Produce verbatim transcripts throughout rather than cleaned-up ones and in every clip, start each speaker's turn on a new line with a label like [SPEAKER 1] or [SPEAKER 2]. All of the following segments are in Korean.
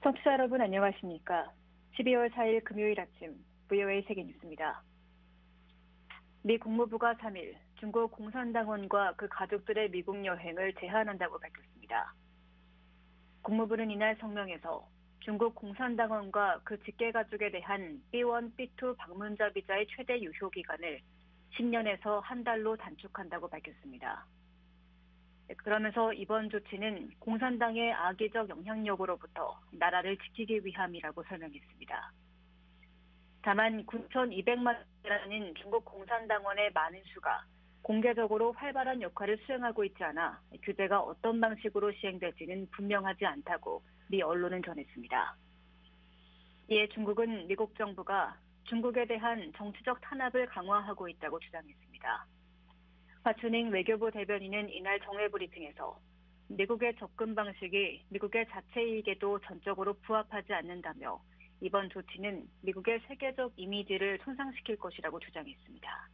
[SPEAKER 1] 청취자 여러분 안녕하십니까? 십이월 사일 금요일 아침 브이오에이 세계뉴스입니다. 미 국무부가 삼일 중국 공산당원과 그 가족들의 미국 여행을 제한한다고 밝혔습니다. 국무부는 이날 성명에서 중국 공산당원과 그 직계가족에 대한 비원, 비투 방문자 비자의 최대 유효 기간을 십 년에서 한 달로 단축한다고 밝혔습니다. 그러면서 이번 조치는 공산당의 악의적 영향력으로부터 나라를 지키기 위함이라고 설명했습니다. 다만 구천이백만이라는 중국 공산당원의 많은 수가 공개적으로 활발한 역할을 수행하고 있지 않아 규제가 어떤 방식으로 시행될지는 분명하지 않다고 미 언론은 전했습니다. 이에 중국은 미국 정부가 중국에 대한 정치적 탄압을 강화하고 있다고 주장했습니다. 화춘잉 외교부 대변인은 이날 정례 브리핑에서 미국의 접근 방식이 미국의 자체 이익에도 전적으로 부합하지 않는다며 이번 조치는 미국의 세계적 이미지를 손상시킬 것이라고 주장했습니다.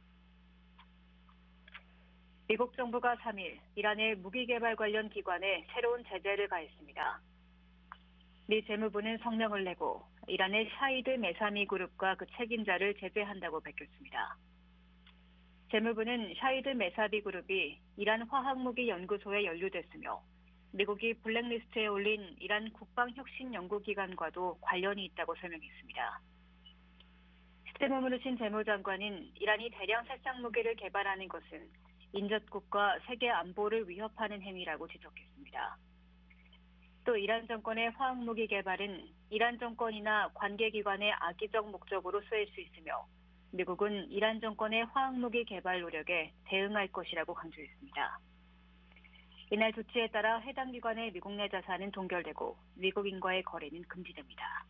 [SPEAKER 1] 미국 정부가 삼일 이란의 무기 개발 관련 기관에 새로운 제재를 가했습니다. 미 재무부는 성명을 내고 이란의 샤히드 메사미 그룹과 그 책임자를 제재한다고 밝혔습니다. 재무부는 샤히드 메사비 그룹이 이란 화학무기 연구소에 연루됐으며 미국이 블랙리스트에 올린 이란 국방혁신연구기관과도 관련이 있다고 설명했습니다. 스티븐 무누친 재무장관은 이란이 대량 살상무기를 개발하는 것은 인접국과 세계 안보를 위협하는 행위라고 지적했습니다. 또 이란 정권의 화학무기 개발은 이란 정권이나 관계기관의 악의적 목적으로 쓰일 수 있으며 미국은 이란 정권의 화학무기 개발 노력에 대응할 것이라고 강조했습니다. 이날 조치에 따라 해당 기관의 미국 내 자산은 동결되고 미국인과의 거래는 금지됩니다.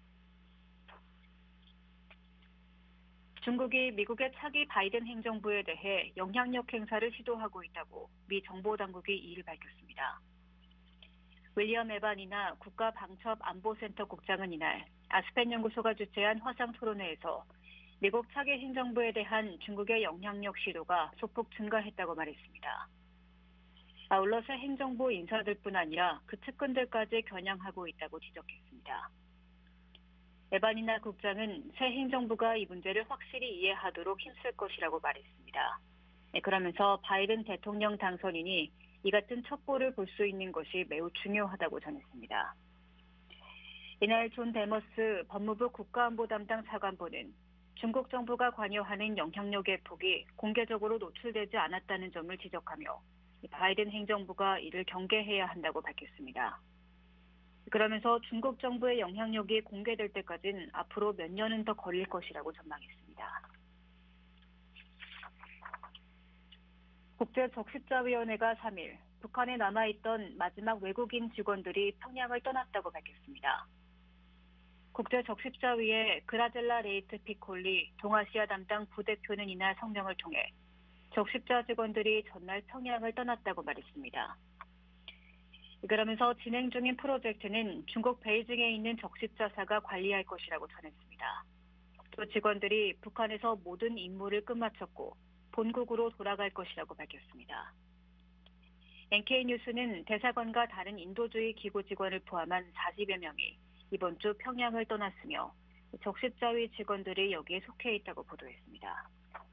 [SPEAKER 1] 중국이 미국의 차기 바이든 행정부에 대해 영향력 행사를 시도하고 있다고 미 정보당국이 이일 밝혔습니다. 윌리엄 에반이나 국가방첩안보센터 국장은 이날 아스펜 연구소가 주최한 화상 토론회에서 미국 차기 행정부에 대한 중국의 영향력 시도가 소폭 증가했다고 말했습니다. 아울러 새 행정부 인사들뿐 아니라 그 측근들까지 겨냥하고 있다고 지적했습니다. 에반이나 국장은 새 행정부가 이 문제를 확실히 이해하도록 힘쓸 것이라고 말했습니다. 그러면서 바이든 대통령 당선인이 이 같은 첩보를 볼 수 있는 것이 매우 중요하다고 전했습니다. 이날 존 데머스 법무부 국가안보 담당 차관보는 중국 정부가 관여하는 영향력의 폭이 공개적으로 노출되지 않았다는 점을 지적하며 바이든 행정부가 이를 경계해야 한다고 밝혔습니다. 그러면서 중국 정부의 영향력이 공개될 때까지는 앞으로 몇 년은 더 걸릴 것이라고 전망했습니다. 국제적십자위원회가 삼일 북한에 남아있던 마지막 외국인 직원들이 평양을 떠났다고 밝혔습니다. 국제적십자위의 그라젤라 레이트 피콜리 동아시아 담당 부대표는 이날 성명을 통해 적십자 직원들이 전날 평양을 떠났다고 말했습니다. 그러면서 진행 중인 프로젝트는 중국 베이징에 있는 적십자사가 관리할 것이라고 전했습니다. 또 직원들이 북한에서 모든 임무를 끝마쳤고 본국으로 돌아갈 것이라고 밝혔습니다. 엔케이뉴스는 대사관과 다른 인도주의 기구 직원을 포함한 사십여 명이 이번 주 평양을 떠났으며 적십자위 직원들이 여기에 속해 있다고 보도했습니다.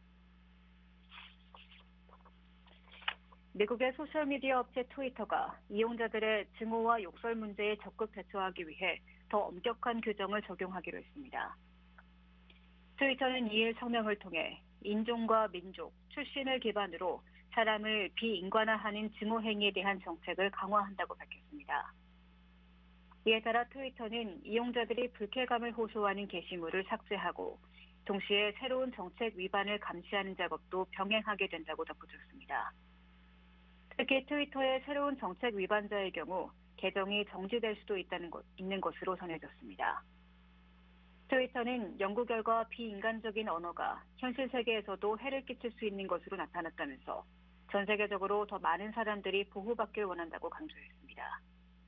[SPEAKER 1] 미국의 소셜미디어 업체 트위터가 이용자들의 증오와 욕설 문제에 적극 대처하기 위해 더 엄격한 규정을 적용하기로 했습니다. 트위터는 이일 성명을 통해 인종과 민족, 출신을 기반으로 사람을 비인간화하는 증오 행위에 대한 정책을 강화한다고 밝혔습니다. 이에 따라 트위터는 이용자들이 불쾌감을 호소하는 게시물을 삭제하고 동시에 새로운 정책 위반을 감시하는 작업도 병행하게 된다고 덧붙였습니다. 특히 트위터의 새로운 정책 위반자의 경우 계정이 정지될 수도 있다는 것, 있는 것으로 전해졌습니다. 트위터는 연구 결과 비인간적인 언어가 현실 세계에서도 해를 끼칠 수 있는 것으로 나타났다면서 전 세계적으로 더 많은 사람들이 보호받길 원한다고 강조했습니다.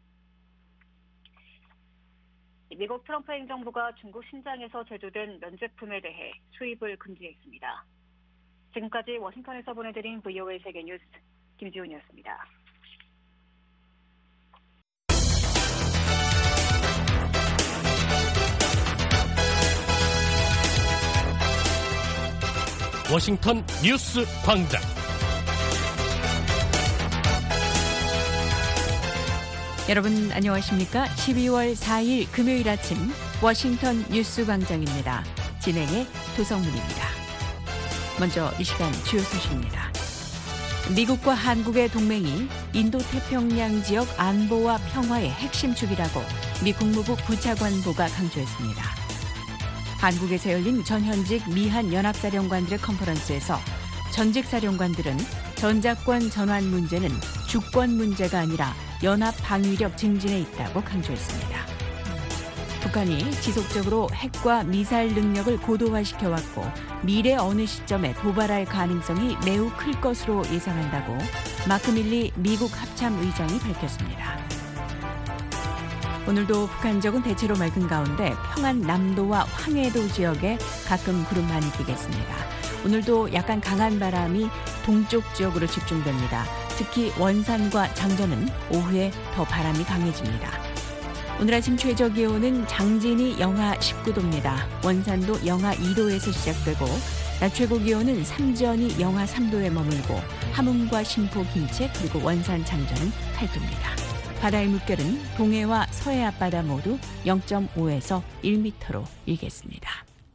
[SPEAKER 1] 미국 트럼프 행정부가 중국 신장에서 제조된 면제품에 대해 수입을 금지했습니다. 지금까지 워싱턴에서 보내드린 브이오에이 세계뉴스 김지훈이었습니다.
[SPEAKER 2] 워싱턴 뉴스 광장.
[SPEAKER 3] 여러분 안녕하십니까? 십이월 사일 금요일 아침 워싱턴 뉴스 광장입니다. 진행의 도성문입니다. 먼저 이 시간 주요 소식입니다. 미국과 한국의 동맹이 인도태평양 지역 안보와 평화의 핵심 축이라고 미 국무부 부차관보가 강조했습니다. 한국에서 열린 전현직 미한 연합사령관들의 컨퍼런스에서 전직 사령관들은 전작권 전환 문제는 주권 문제가 아니라 연합 방위력 증진에 있다고 강조했습니다. 북한이 지속적으로 핵과 미사일 능력을 고도화시켜왔고 미래 어느 시점에 도발할 가능성이 매우 클 것으로 예상한다고 마크 밀리 미국 합참 의장이 밝혔습니다. 오늘도 북한적은 대체로 맑은 가운데 평안 남도와 황해도 지역에 가끔 구름만이 끼겠습니다. 오늘도 약간 강한 바람이 동쪽 지역으로 집중됩니다. 특히 원산과 장전은 오후에 더 바람이 강해집니다. 오늘 아침 최저 기온은 장진이 영하 십구 도입니다. 원산도 영하 이 도에서 시작되고 낮 최고 기온은 삼전이 영하 삼 도에 머물고 함흥과 심포, 김책 그리고 원산, 장전은 팔 도입니다. 바다의 물결은 동해와 서해 앞바다 모두 영 점 오에서 일 미터로 일겠습니다.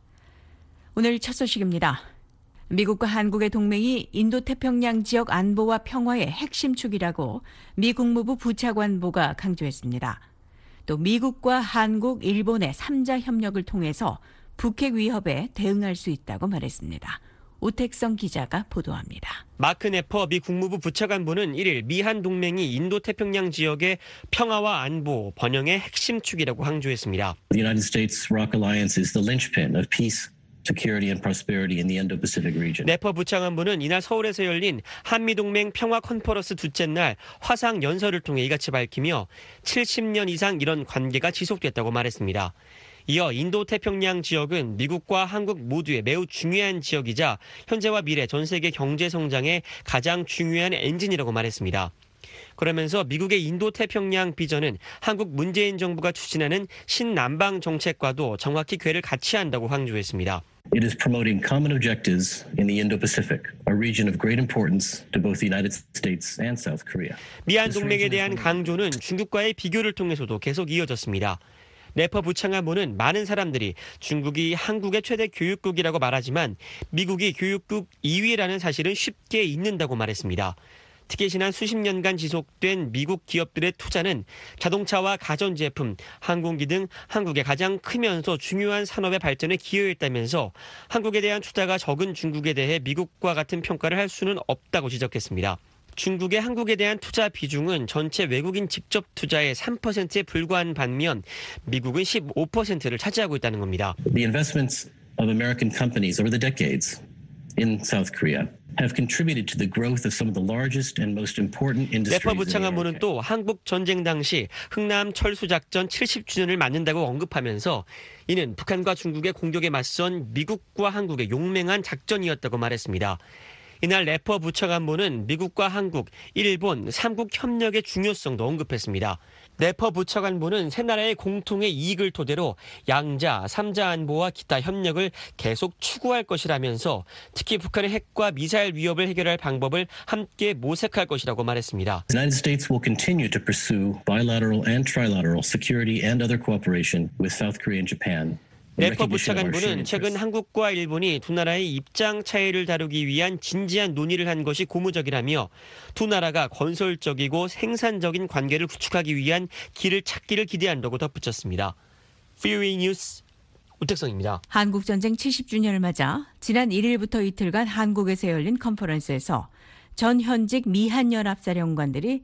[SPEAKER 3] 오늘 첫 소식입니다. 미국과 한국의 동맹이 인도태평양 지역 안보와 평화의 핵심 축이라고 미 국무부 부차관보가 강조했습니다. 또 미국과 한국, 일본의 삼자 협력을 통해서 북핵 위협에 대응할 수 있다고 말했습니다. 오택성 기자가 보도합니다.
[SPEAKER 4] 마크 네퍼 미 국무부 부차관보는 일일 미한 동맹이 인도태평양 지역의 평화와 안보, 번영의 핵심 축이라고 강조했습니다.
[SPEAKER 5] The United States-Rock Alliance is the linchpin of peace, security and prosperity in the Indo-Pacific region.
[SPEAKER 4] 네퍼 부차관보는 이날 서울에서 열린 한미동맹 평화 컨퍼런스 둘째 날 화상 연설을 통해 이같이 밝히며 칠십 년 이상 이런 관계가 지속됐다고 말했습니다. 이어 인도태평양 지역은 미국과 한국 모두의 매우 중요한 지역이자 현재와 미래 전 세계 경제 성장의 가장 중요한 엔진이라고 말했습니다. 그러면서 미국의 인도태평양 비전은 한국 문재인 정부가 추진하는 신남방 정책과도 정확히 궤를 같이 한다고 강조했습니다.
[SPEAKER 5] It is promoting common objectives in the Indo-Pacific, a region of great importance to both the United States and South Korea.
[SPEAKER 4] 미한 동맹에 대한 강조는 중국과의 비교를 통해서도 계속 이어졌습니다. 네퍼 부차관보는 많은 사람들이 중국이 한국의 최대 교육국이라고 말하지만 미국이 교육국 이 위라는 사실은 쉽게 잊는다고 말했습니다. 특히 지난 수십 년간 지속된 미국 기업들의 투자는 자동차와 가전제품, 항공기 등 한국의 가장 크면서 중요한 산업의 발전에 기여했다면서 한국에 대한 투자가 적은 중국에 대해 미국과 같은 평가를 할 수는 없다고 지적했습니다. 중국의 한국에 대한 투자 비중은 전체 외국인 직접 투자의 삼 퍼센트에 불과한 반면 미국은 십오 퍼센트를 차지하고 있다는 겁니다.
[SPEAKER 5] The investments of American companies over the decades in South Korea have contributed to the growth of some of the largest and most important industries.
[SPEAKER 4] 네퍼 부차관보는 또 한국 전쟁 당시 흥남 철수작전 칠십 주년을 맞는다고 언급하면서 이는 북한과 중국의 공격에 맞선 미국과 한국의 용맹한 작전이었다고 말했습니다. 이날 네퍼 부차관보는 미국과 한국, 일본 삼국 협력의 중요성도 언급했습니다. 네퍼 부차관보는 세 나라의 공통의 이익을 토대로 양자, 삼자 안보와 기타 협력을 계속 추구할 것이라면서 특히 북한의 핵과 미사일 위협을 해결할 방법을 함께 모색할 것이라고 말했습니다.
[SPEAKER 5] The United States will continue to pursue bilateral and trilateral security and other cooperation with South Korea and Japan.
[SPEAKER 4] 네퍼 부차관보는 최근 한국과 일본이 두 나라의 입장 차이를 다루기 위한 진지한 논의를 한 것이 고무적이라며 두 나라가 건설적이고 생산적인 관계를 구축하기 위한 길을 찾기를 기대한다고 덧붙였습니다. 피오이 뉴스 우택성입니다.
[SPEAKER 3] 한국전쟁 칠십 주년을 맞아 지난 일 일부터 이틀간 한국에서 열린 컨퍼런스에서 전 현직 미한연합사령관들이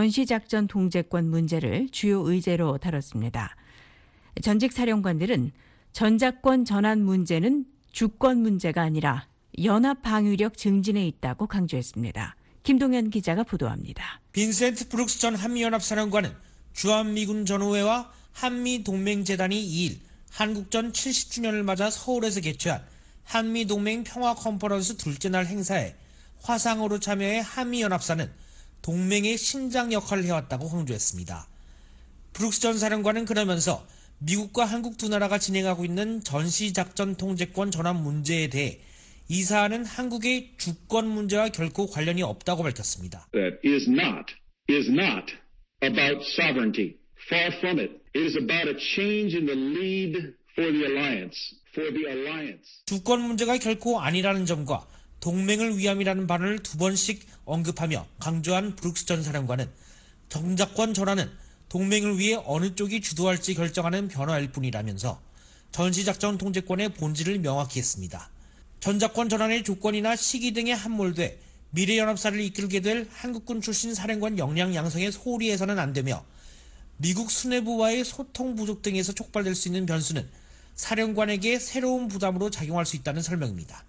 [SPEAKER 3] 전시작전 통제권 문제를 주요 의제로 다뤘습니다. 전직 사령관들은 전작권 전환 문제는 주권 문제가 아니라 연합 방위력 증진에 있다고 강조했습니다. 김동현 기자가 보도합니다.
[SPEAKER 6] 빈센트 브룩스 전 한미연합사령관은 주한미군 전후회와 한미동맹재단이 이일 한국전 칠십 주년을 맞아 서울에서 개최한 한미동맹 평화 컨퍼런스 둘째 날 행사에 화상으로 참여해 한미연합사는 동맹의 신장 역할을 해왔다고 강조했습니다. 브룩스 전 사령관은 그러면서 미국과 한국 두 나라가 진행하고 있는 전시작전 통제권 전환 문제에 대해 이 사안은 한국의 주권 문제와 결코 관련이 없다고 밝혔습니다.
[SPEAKER 7] That is not, is not about sovereignty. Far from it. It is about a change in the lead for the alliance, for the alliance.
[SPEAKER 6] 주권 문제가 결코 아니라는 점과 동맹을 위함이라는 발언을 두 번씩 언급하며 강조한 브룩스 전 사령관은 정작권 전환은 동맹을 위해 어느 쪽이 주도할지 결정하는 변화일 뿐이라면서 전시작전 통제권의 본질을 명확히 했습니다. 전작권 전환의 조건이나 시기 등에 함몰돼 미래연합사를 이끌게 될 한국군 출신 사령관 역량 양성에 소홀히 해서는 안 되며 미국 수뇌부와의 소통 부족 등에서 촉발될 수 있는 변수는 사령관에게 새로운 부담으로 작용할 수 있다는 설명입니다.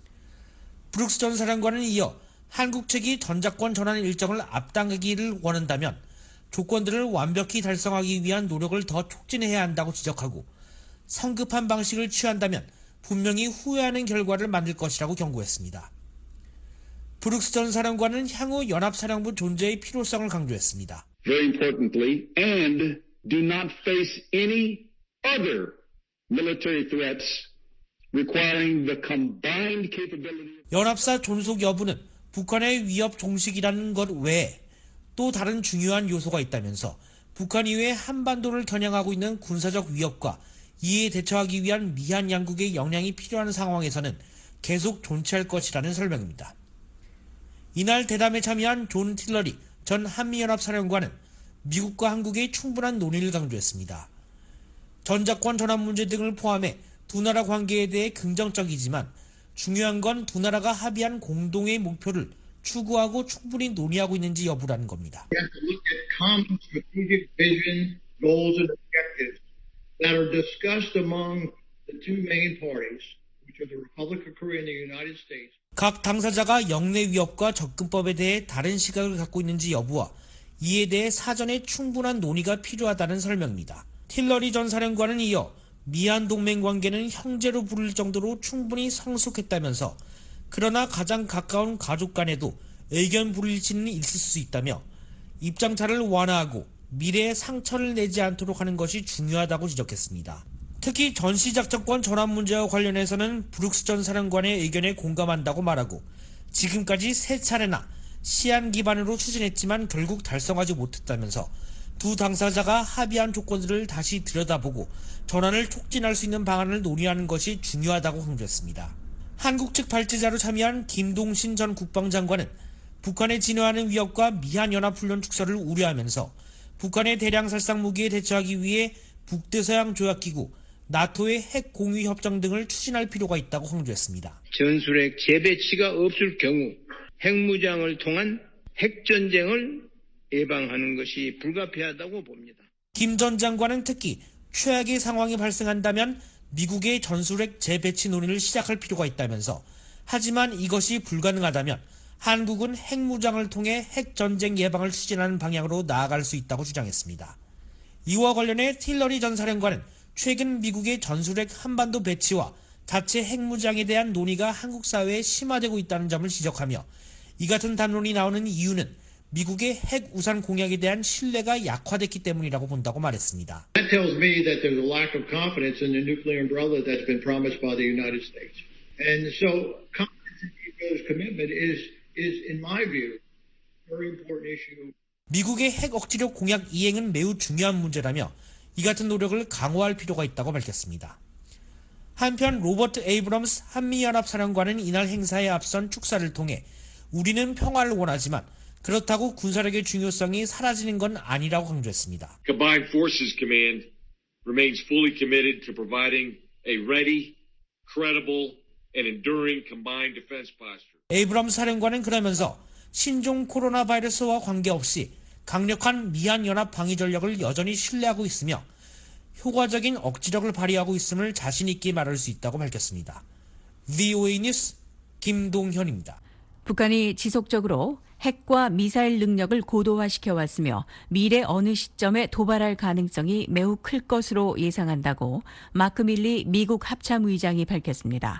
[SPEAKER 6] 브룩스 전 사령관은 이어 한국 측이 전작권 전환 일정을 앞당기기를 원한다면 조건들을 완벽히 달성하기 위한 노력을 더 촉진해야 한다고 지적하고 성급한 방식을 취한다면 분명히 후회하는 결과를 만들 것이라고 경고했습니다. 브룩스 전 사령관은 향후 연합사령부 존재의 필요성을 강조했습니다.
[SPEAKER 7] Very importantly, and do not face any other military threats requiring the combined capability.
[SPEAKER 6] 연합사 존속 여부는 북한의 위협 종식이라는 것 외에 또 다른 중요한 요소가 있다면서 북한 이외에 한반도를 겨냥하고 있는 군사적 위협과 이에 대처하기 위한 미한 양국의 역량이 필요한 상황에서는 계속 존치할 것이라는 설명입니다. 이날 대담에 참여한 존 틸러리 전 한미연합사령관은 미국과 한국의 충분한 논의를 강조했습니다. 전작권 전환 문제 등을 포함해 두 나라 관계에 대해 긍정적이지만 중요한 건 두 나라가 합의한 공동의 목표를 추구하고 충분히 논의하고 있는지 여부라는 겁니다.
[SPEAKER 8] We have to look at common strategic vision, goals, and objectives that are discussed among the two main parties, which are the Republic of Korea and the United States.
[SPEAKER 6] 각 당사자가 영내 위협과 접근법에 대해 다른 시각을 갖고 있는지 여부와 이에 대해 사전에 충분한 논의가 필요하다는 설명입니다. 틸러리 전 사령관은 이어 미한 동맹 관계는 형제로 부를 정도로 충분히 성숙했다면서 그러나 가장 가까운 가족 간에도 의견 불일치는 있을 수 있다며 입장차를 완화하고 미래에 상처를 내지 않도록 하는 것이 중요하다고 지적했습니다. 특히 전시작전권 전환 문제와 관련해서는 브룩스 전 사령관의 의견에 공감한다고 말하고 지금까지 세 차례나 시한 기반으로 추진했지만 결국 달성하지 못했다면서 두 당사자가 합의한 조건들을 다시 들여다보고 전환을 촉진할 수 있는 방안을 논의하는 것이 중요하다고 강조했습니다. 한국 측 발제자로 참여한 김동신 전 국방장관은 북한의 진화하는 위협과 미한연합훈련 축소를 우려하면서 북한의 대량 살상 무기에 대처하기 위해 북대서양 조약기구, 나토의 핵 공유 협정 등을 추진할 필요가 있다고 강조했습니다.
[SPEAKER 9] 전술핵 재배치가 없을 경우 핵무장을 통한 핵전쟁을 예방하는 것이 불가피하다고 봅니다.
[SPEAKER 6] 김 전 장관은 특히 최악의 상황이 발생한다면 미국의 전술핵 재배치 논의를 시작할 필요가 있다면서 하지만 이것이 불가능하다면 한국은 핵무장을 통해 핵전쟁 예방을 추진하는 방향으로 나아갈 수 있다고 주장했습니다. 이와 관련해 틸러리 전 사령관은 최근 미국의 전술핵 한반도 배치와 자체 핵무장에 대한 논의가 한국 사회에 심화되고 있다는 점을 지적하며 이 같은 담론이 나오는 이유는 미국의 핵 우산 공약에 대한 신뢰가 약화됐기 때문이라고 본다고 말했습니다.
[SPEAKER 8] That tells me that there's a lack of confidence in the nuclear umbrella that's been promised by the United States. And so confidence in NATO's commitment is, is in my view, a very important issue.
[SPEAKER 6] 미국의 핵 억지력 공약 이행은 매우 중요한 문제라며 이 같은 노력을 강화할 필요가 있다고 밝혔습니다. 한편 로버트 에이브럼스 한미연합사령관은 이날 행사에 앞선 축사를 통해 우리는 평화를 원하지만 그렇다고 군사력의 중요성이 사라지는 건 아니라고 강조했습니다.
[SPEAKER 10] Combined Forces Command remains fully committed to providing a ready, credible, and enduring combined defense posture.
[SPEAKER 6] 에이브럼스 사령관은 그러면서 신종 코로나 바이러스와 관계없이 강력한 미한연합 방위 전력을 여전히 신뢰하고 있으며 효과적인 억지력을 발휘하고 있음을 자신 있게 말할 수 있다고 밝혔습니다. 브이오에이 뉴스 김동현입니다.
[SPEAKER 3] 북한이 지속적으로 핵과 미사일 능력을 고도화시켜 왔으며 미래 어느 시점에 도발할 가능성이 매우 클 것으로 예상한다고 마크 밀리 미국 합참의장이 밝혔습니다.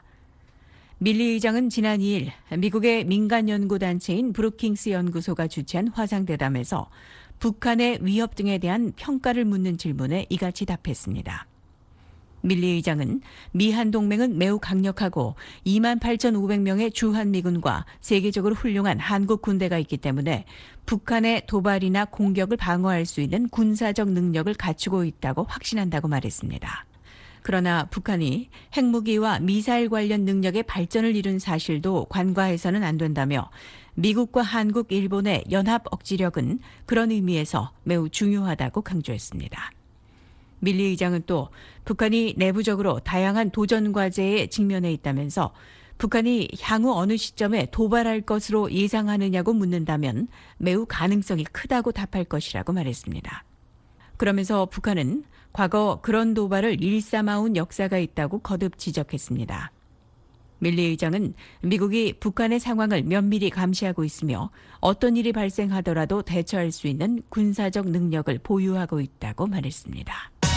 [SPEAKER 3] 밀리 의장은 지난 이 일 미국의 민간 연구단체인 브루킹스 연구소가 주최한 화상대담에서 북한의 위협 등에 대한 평가를 묻는 질문에 이같이 답했습니다. 밀리 의장은 미한 동맹은 매우 강력하고 이만 팔천오백 명의 주한미군과 세계적으로 훌륭한 한국 군대가 있기 때문에 북한의 도발이나 공격을 방어할 수 있는 군사적 능력을 갖추고 있다고 확신한다고 말했습니다. 그러나 북한이 핵무기와 미사일 관련 능력의 발전을 이룬 사실도 간과해서는 안 된다며 미국과 한국, 일본의 연합 억지력은 그런 의미에서 매우 중요하다고 강조했습니다. 밀리 의장은 또 북한이 내부적으로 다양한 도전 과제에 직면해 있다면서 북한이 향후 어느 시점에 도발할 것으로 예상하느냐고 묻는다면 매우 가능성이 크다고 답할 것이라고 말했습니다. 그러면서 북한은 과거 그런 도발을 일삼아온 역사가 있다고 거듭 지적했습니다. 밀리 의장은 미국이 북한의 상황을 면밀히 감시하고 있으며 어떤 일이 발생하더라도 대처할 수 있는 군사적 능력을 보유하고 있다고 말했습니다.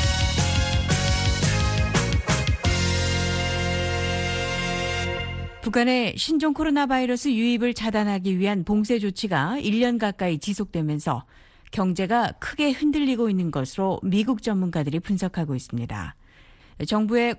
[SPEAKER 3] 북한의 신종 코로나 바이러스 유입을 차단하기 위한 봉쇄 조치가 일 년 가까이 지속되면서 경제가 크게 흔들리고 있는 것으로 미국 전문가들이 분석하고 있습니다. 정부의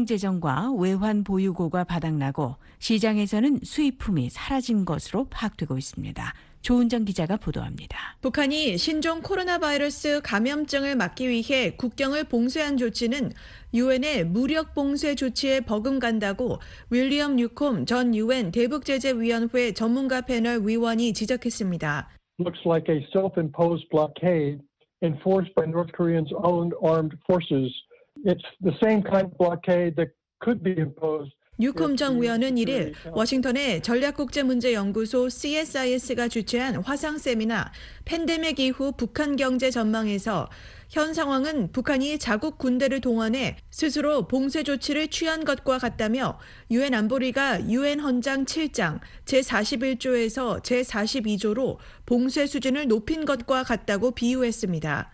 [SPEAKER 3] 공공재정과 외환 보유고가 바닥나고 시장에서는 수입품이 사라진 것으로 파악되고 있습니다. 조은정 기자가 보도합니다.
[SPEAKER 11] 북한이 신종 코로나 바이러스 감염증을 막기 위해 국경을 봉쇄한 조치는 유엔의 무력 봉쇄 조치에 버금간다고 윌리엄 뉴콤 전 유엔 대북제재위원회 전문가 패널 위원이 지적했습니다.
[SPEAKER 12] Looks like a self-imposed blockade enforced by North Korea's own armed forces. It's the same kind of blockade that could be imposed.
[SPEAKER 11] 뉴콤 전 위원은 일 일 워싱턴의 전략국제문제연구소 씨에스아이에스가 주최한 화상 세미나 팬데믹 이후 북한 경제 전망에서 현 상황은 북한이 자국 군대를 동원해 스스로 봉쇄 조치를 취한 것과 같다며 유엔 안보리가 유엔 헌장 칠 장 제사십일 조에서 제사십이 조로 봉쇄 수준을 높인 것과 같다고 비유했습니다.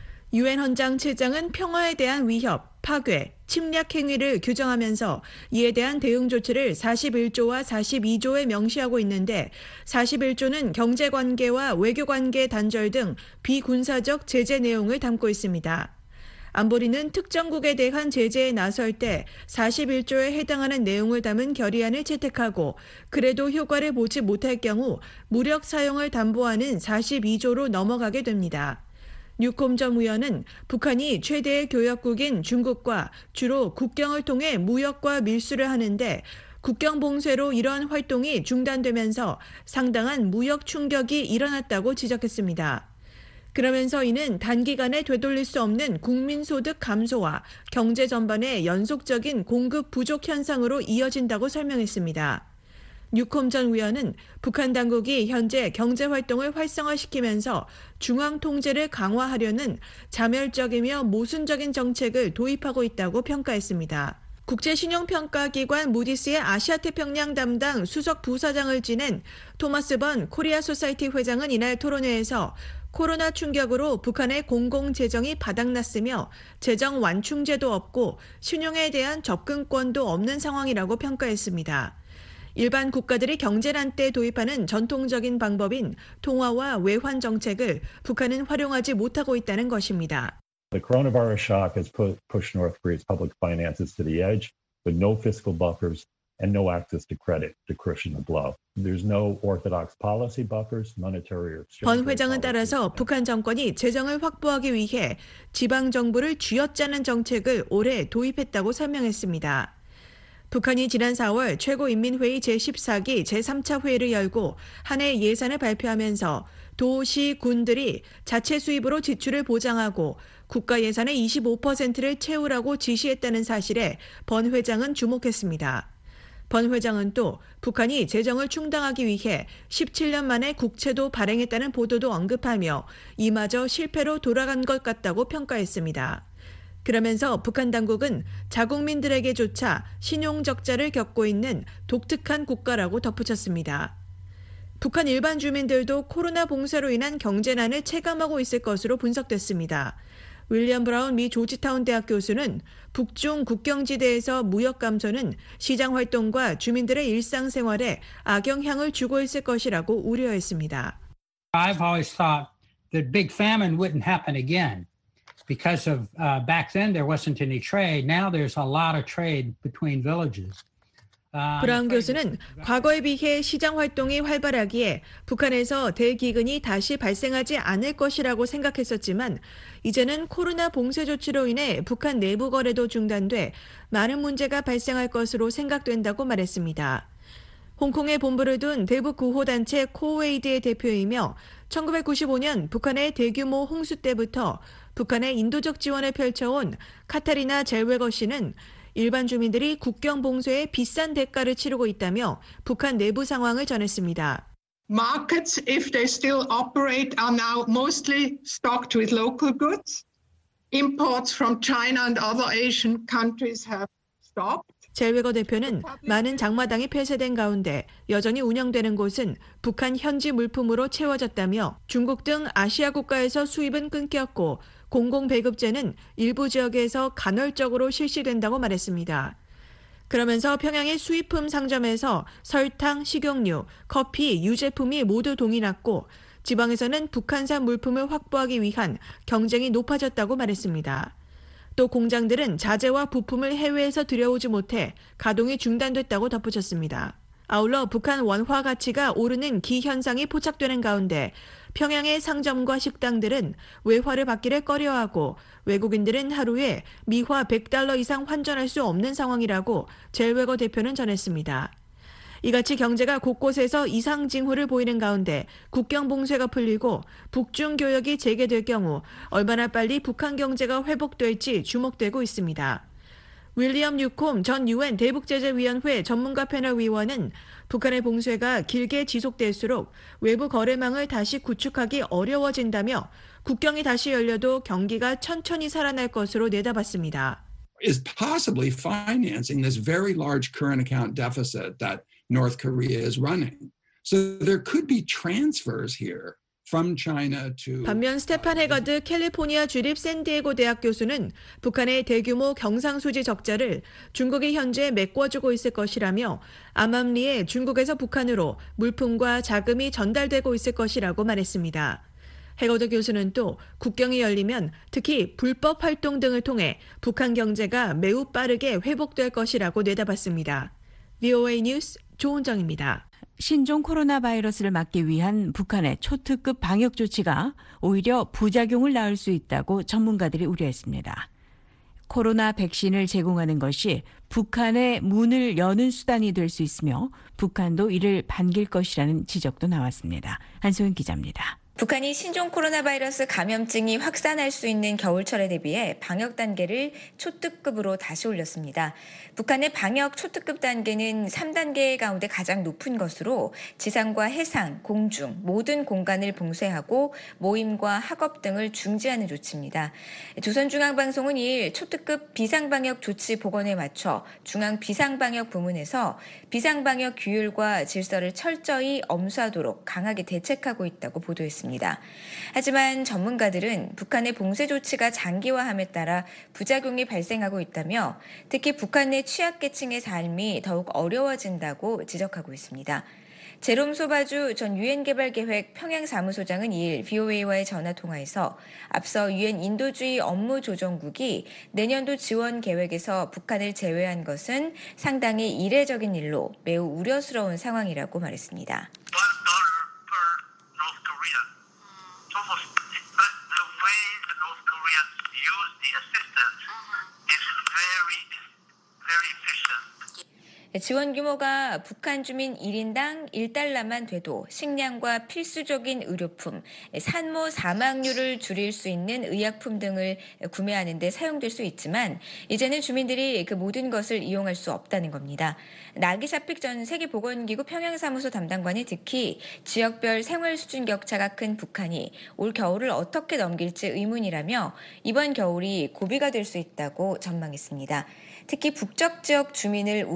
[SPEAKER 11] 유엔 헌장 칠 장은 평화에 대한 위협, 파괴, 침략 행위를 규정하면서 이에 대한 대응 조치를 사십일 조와 사십이 조에 명시하고 있는데 사십일 조는 경제관계와 외교관계 단절 등 비군사적 제재 내용을 담고 있습니다. 안보리는 특정국에 대한 제재에 나설 때 사십일 조에 해당하는 내용을 담은 결의안을 채택하고 그래도 효과를 보지 못할 경우 무력 사용을 담보하는 사십이 조로 넘어가게 됩니다. 뉴콤 전 의원은 북한이 최대의 교역국인 중국과 주로 국경을 통해 무역과 밀수를 하는데 국경 봉쇄로 이러한 활동이 중단되면서 상당한 무역 충격이 일어났다고 지적했습니다. 그러면서 이는 단기간에 되돌릴 수 없는 국민소득 감소와 경제 전반의 연속적인 공급 부족 현상으로 이어진다고 설명했습니다. 뉴콤 전 의원은 북한 당국이 현재 경제활동을 활성화시키면서 중앙 통제를 강화하려는 자멸적이며 모순적인 정책을 도입하고 있다고 평가했습니다. 국제신용평가기관 무디스의 아시아태평양 담당 수석 부사장을 지낸 토마스 번 코리아 소사이티 회장은 이날 토론회에서 코로나 충격으로 북한의 공공재정이 바닥났으며 재정 완충제도 없고 신용에 대한 접근권도 없는 상황이라고 평가했습니다. 일반 국가들이 경제난 때 도입하는 전통적인 방법인 통화와 외환 정책을 북한은 활용하지 못하고 있다는 것입니다.
[SPEAKER 13] The coronavirus shock has put, pushed North Korea's public finances to the edge, with no fiscal buffers and no access to credit to cushion the blow. There's no orthodox policy buffers, monetary or exchange.
[SPEAKER 11] 번 회장은 따라서 북한 정권이 재정을 확보하기 위해 지방 정부를 쥐어짜는 정책을 올해 도입했다고 설명했습니다. 북한이 지난 사월 최고인민회의 제십사 기 제삼 차 회의를 열고 한 해 예산을 발표하면서 도, 시, 군들이 자체 수입으로 지출을 보장하고 국가 예산의 이십오 퍼센트를 채우라고 지시했다는 사실에 번 회장은 주목했습니다. 번 회장은 또 북한이 재정을 충당하기 위해 십칠 년 만에 국채도 발행했다는 보도도 언급하며 이마저 실패로 돌아간 것 같다고 평가했습니다. 그러면서 북한 당국은 자국민들에게조차 신용적자를 겪고 있는 독특한 국가라고 덧붙였습니다. 북한 일반 주민들도 코로나 봉쇄로 인한 경제난을 체감하고 있을 것으로 분석됐습니다. 윌리엄 브라운 미 조지타운 대학 교수는 북중 국경지대에서 무역 감소는 시장 활동과 주민들의 일상생활에 악영향을 주고 있을 것이라고 우려했습니다.
[SPEAKER 14] I've always thought that big famine wouldn't happen again. because of uh, back then there wasn't any trade. Now there's a lot of trade between villages.
[SPEAKER 11] 브라운 교수는 과거에 비해 시장 활동이 활발하기에 북한에서 대기근이 다시 발생하지 않을 것이라고 생각했었지만 이제는 코로나 봉쇄 조치로 인해 북한 내부 거래도 중단돼 많은 문제가 발생할 것으로 생각된다고 말했습니다. 홍콩에 본부를 둔 대북 구호단체 코웨이드의 대표이며 천구백구십오 년 북한의 대규모 홍수 때부터 북한의 인도적 지원을 펼쳐온 카타리나 젤웨거 씨는 일반 주민들이 국경 봉쇄에 비싼 대가를 치르고 있다며 북한 내부 상황을 전했습니다.
[SPEAKER 15] Markets, if they still operate, are now mostly stocked with local goods. Imports from China and other Asian countries have stopped.
[SPEAKER 11] 젤웨거 대표는 많은 장마당이 폐쇄된 가운데 여전히 운영되는 곳은 북한 현지 물품으로 채워졌다며 중국 등 아시아 국가에서 수입은 끊겼고 공공배급제는 일부 지역에서 간헐적으로 실시된다고 말했습니다. 그러면서 평양의 수입품 상점에서 설탕, 식용유, 커피, 유제품이 모두 동이 났고 지방에서는 북한산 물품을 확보하기 위한 경쟁이 높아졌다고 말했습니다. 또 공장들은 자재와 부품을 해외에서 들여오지 못해 가동이 중단됐다고 덧붙였습니다. 아울러 북한 원화 가치가 오르는 기현상이 포착되는 가운데 평양의 상점과 식당들은 외화를 받기를 꺼려하고 외국인들은 하루에 미화 백 달러 이상 환전할 수 없는 상황이라고 젤웨거 대표는 전했습니다. 이같이 경제가 곳곳에서 이상 징후를 보이는 가운데 국경 봉쇄가 풀리고 북중 교역이 재개될 경우 얼마나 빨리 북한 경제가 회복될지 주목되고 있습니다. 윌리엄 뉴콤 전 유엔 대북제재위원회 전문가 패널 위원은 북한의 봉쇄가 길게 지속될수록 외부 거래망을 다시 구축하기 어려워진다며 국경이 다시 열려도 경기가 천천히 살아날 것으로 내다봤습니다.
[SPEAKER 16] Is possibly financing this very large current account deficit that North Korea is running. So there could be transfers here from China to.
[SPEAKER 11] 반면 스테판 해거드 캘리포니아 주립 샌디에고 대학 교수는 북한의 대규모 경상수지 적자를 중국이 현재 메꿔주고 있을 것이라며 암암리에 중국에서 북한으로 물품과 자금이 전달되고 있을 것이라고 말했습니다. 해거드 교수는 또 국경이 열리면 특히 불법 활동 등을 통해 북한 경제가 매우 빠르게 회복될 것이라고 내다봤습니다. 브이오에이 뉴스 조은정입니다.
[SPEAKER 3] 신종 코로나 바이러스를 막기 위한 북한의 초특급 방역 조치가 오히려 부작용을 낳을 수 있다고 전문가들이 우려했습니다. 코로나 백신을 제공하는 것이 북한의 문을 여는 수단이 될 수 있으며 북한도 이를 반길 것이라는 지적도 나왔습니다. 한소연 기자입니다.
[SPEAKER 17] 북한이 신종 코로나 바이러스 감염증이 확산할 수 있는 겨울철에 대비해 방역 단계를 초특급으로 다시 올렸습니다. 북한의 방역 초특급 단계는 삼 단계 가운데 가장 높은 것으로 지상과 해상, 공중 모든 공간을 봉쇄하고 모임과 학업 등을 중지하는 조치입니다. 조선중앙방송은 이일 초특급 비상방역 조치 복원에 맞춰 중앙비상방역 부문에서 비상방역 규율과 질서를 철저히 엄수하도록 강하게 대책하고 있다고 보도했습니다. 하지만 전문가들은 북한의 봉쇄 조치가 장기화함에 따라 부작용이 발생하고 있다며 특히 북한 내 취약계층의 삶이 더욱 어려워진다고 지적하고 있습니다. 제롬 소바주 전 유엔개발계획 평양사무소장은 이일 브이오에이와의 전화통화에서 앞서 유엔 인도주의 업무조정국이 내년도 지원 계획에서 북한을 제외한 것은 상당히 이례적인 일로 매우 우려스러운 상황이라고 말했습니다. 지원 규모가 북한 주민 일 인당 일 달러만 돼도 식량과 필수적인 의료품, 산모 사망률을 줄일 수 있는 의약품 등을 구매하는 데 사용될 수 있지만 이제는 주민들이 그 모든 것을 이용할 수 없다는 겁니다. 나기 샤픽 전 세계보건기구 평양사무소 담당관이 특히 지역별 생활 수준 격차가 큰 북한이 올 겨울을 어떻게 넘길지 의문이라며 이번 겨울이 고비가 될 수 있다고 전망했습니다. 특히 북쪽 지역 주민을 우려된다는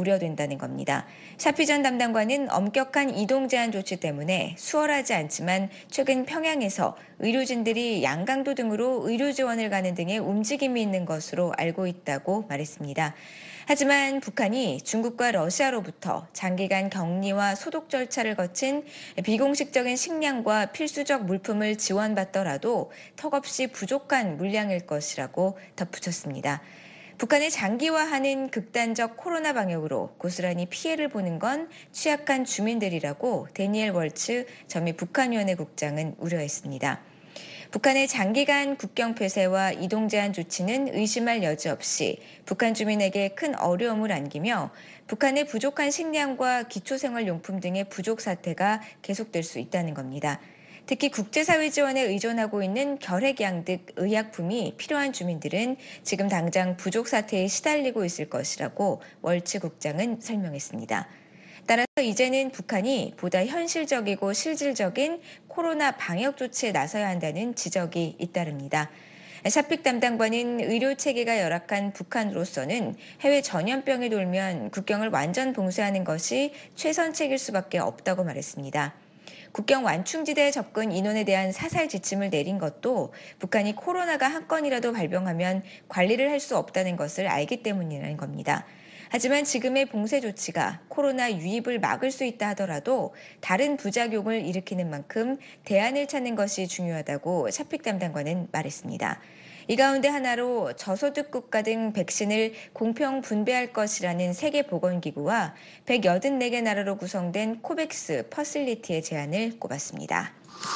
[SPEAKER 17] 있다는 겁니다. 샤피전 담당관은 엄격한 이동 제한 조치 때문에 수월하지 않지만 최근 평양에서 의료진들이 양강도 등으로 의료 지원을 가는 등의 움직임이 있는 것으로 알고 있다고 말했습니다. 하지만 북한이 중국과 러시아로부터 장기간 격리와 소독 절차를 거친 비공식적인 식량과 필수적 물품을 지원받더라도 턱없이 부족한 물량일 것이라고 덧붙였습니다. 북한을 장기화하는 극단적 코로나 방역으로 고스란히 피해를 보는 건 취약한 주민들이라고 데니엘 월츠 전미 북한위원회 국장은 우려했습니다. 북한의 장기간 국경 폐쇄와 이동 제한 조치는 의심할 여지 없이 북한 주민에게 큰 어려움을 안기며 북한의 부족한 식량과 기초생활용품 등의 부족 사태가 계속될 수 있다는 겁니다. 특히 국제사회 지원에 의존하고 있는 결핵약 등 의약품이 필요한 주민들은 지금 당장 부족 사태에 시달리고 있을 것이라고 월츠 국장은 설명했습니다. 따라서 이제는 북한이 보다 현실적이고 실질적인 코로나 방역 조치에 나서야 한다는 지적이 잇따릅니다. 샤픽 담당관은 의료 체계가 열악한 북한으로서는 해외 전염병이 돌면 국경을 완전 봉쇄하는 것이 최선책일 수밖에 없다고 말했습니다. 국경 완충지대 접근 인원에 대한 사살 지침을 내린 것도 북한이 코로나가 한 건이라도 발병하면 관리를 할 수 없다는 것을 알기 때문이라는 겁니다. 하지만 지금의 봉쇄 조치가 코로나 유입을 막을 수 있다 하더라도 다른 부작용을 일으키는 만큼 대안을 찾는 것이 중요하다고 샤픽 담당관은 말했습니다. 이 가운데 하나로 저소득 국가 등 백신을 공평 분배할 것이라는 세계보건기구와 백팔십사 개 나라로 구성된 코백스 퍼실리티의 제안을 꼽았습니다.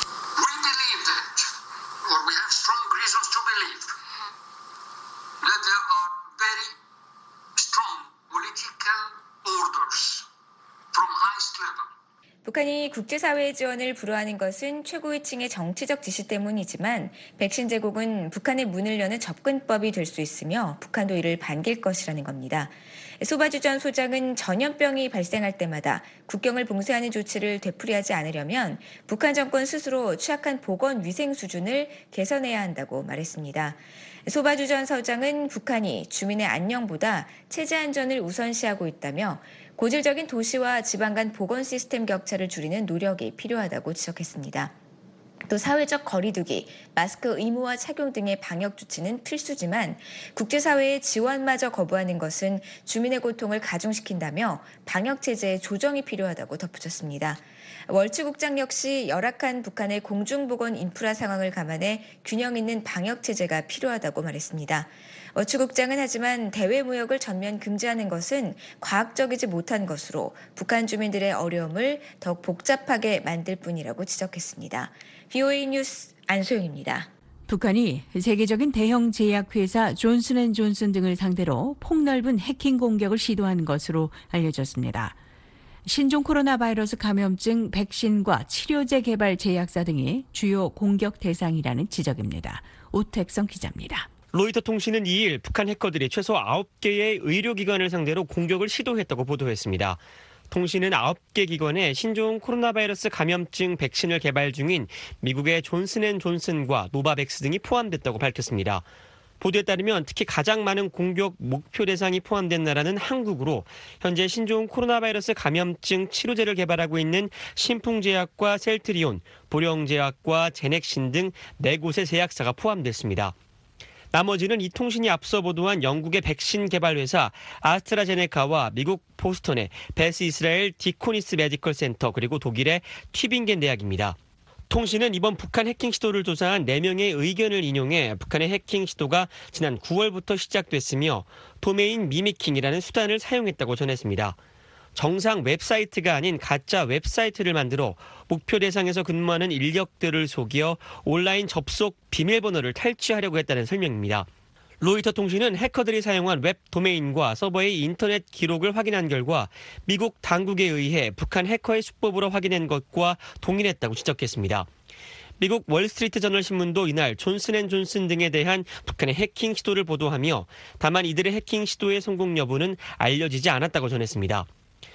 [SPEAKER 17] 북한이 국제사회의 지원을 불허하는 것은 최고위층의 정치적 지시 때문이지만 백신 제공은 북한의 문을 여는 접근법이 될 수 있으며 북한도 이를 반길 것이라는 겁니다. 소바주 전 소장은 전염병이 발생할 때마다 국경을 봉쇄하는 조치를 되풀이하지 않으려면 북한 정권 스스로 취약한 보건 위생 수준을 개선해야 한다고 말했습니다. 소바주 전 서장은 북한이 주민의 안녕보다 체제 안전을 우선시하고 있다며 고질적인 도시와 지방 간 보건 시스템 격차를 줄이는 노력이 필요하다고 지적했습니다. 또 사회적 거리두기, 마스크 의무화 착용 등의 방역 조치는 필수지만 국제사회의 지원마저 거부하는 것은 주민의 고통을 가중시킨다며 방역 체제의 조정이 필요하다고 덧붙였습니다. 월츠 국장 역시 열악한 북한의 공중보건 인프라 상황을 감안해 균형 있는 방역 체제가 필요하다고 말했습니다. 월츠 국장은 하지만 대외 무역을 전면 금지하는 것은 과학적이지 못한 것으로 북한 주민들의 어려움을 더욱 복잡하게 만들 뿐이라고 지적했습니다. 비오에이 뉴스 안소영입니다.
[SPEAKER 3] 북한이 세계적인 대형 제약회사 존슨앤존슨 등을 상대로 폭넓은 해킹 공격을 시도한 것으로 알려졌습니다. 신종 코로나 바이러스 감염증 백신과 치료제 개발 제약사 등이 주요 공격 대상이라는 지적입니다. 오택성 기자입니다.
[SPEAKER 4] 로이터 통신은 이 일 북한 해커들이 최소 아홉 개의 의료기관을 상대로 공격을 시도했다고 보도했습니다. 통신은 아홉 개 기관에 신종 코로나 바이러스 감염증 백신을 개발 중인 미국의 존슨앤존슨과 노바백스 등이 포함됐다고 밝혔습니다. 보도에 따르면 특히 가장 많은 공격 목표 대상이 포함된 나라는 한국으로 현재 신종 코로나 바이러스 감염증 치료제를 개발하고 있는 신풍제약과 셀트리온, 보령제약과 제넥신 등 네 곳의 제약사가 포함됐습니다. 나머지는 이 통신이 앞서 보도한 영국의 백신 개발 회사 아스트라제네카와 미국 보스턴의 베스 이스라엘 디코니스 메디컬 센터 그리고 독일의 튜빙겐 대학입니다. 통신은 이번 북한 해킹 시도를 조사한 네 명의 의견을 인용해 북한의 해킹 시도가 지난 구월부터 시작됐으며 도메인 미미킹이라는 수단을 사용했다고 전했습니다. 정상 웹사이트가 아닌 가짜 웹사이트를 만들어 목표 대상에서 근무하는 인력들을 속여 온라인 접속 비밀번호를 탈취하려고 했다는 설명입니다. 로이터 통신은 해커들이 사용한 웹 도메인과 서버의 인터넷 기록을 확인한 결과 미국 당국에 의해 북한 해커의 수법으로 확인한 것과 동일했다고 지적했습니다. 미국 월스트리트 저널 신문도 이날 존슨앤존슨 등에 대한 북한의 해킹 시도를 보도하며 다만 이들의 해킹 시도의 성공 여부는 알려지지 않았다고 전했습니다.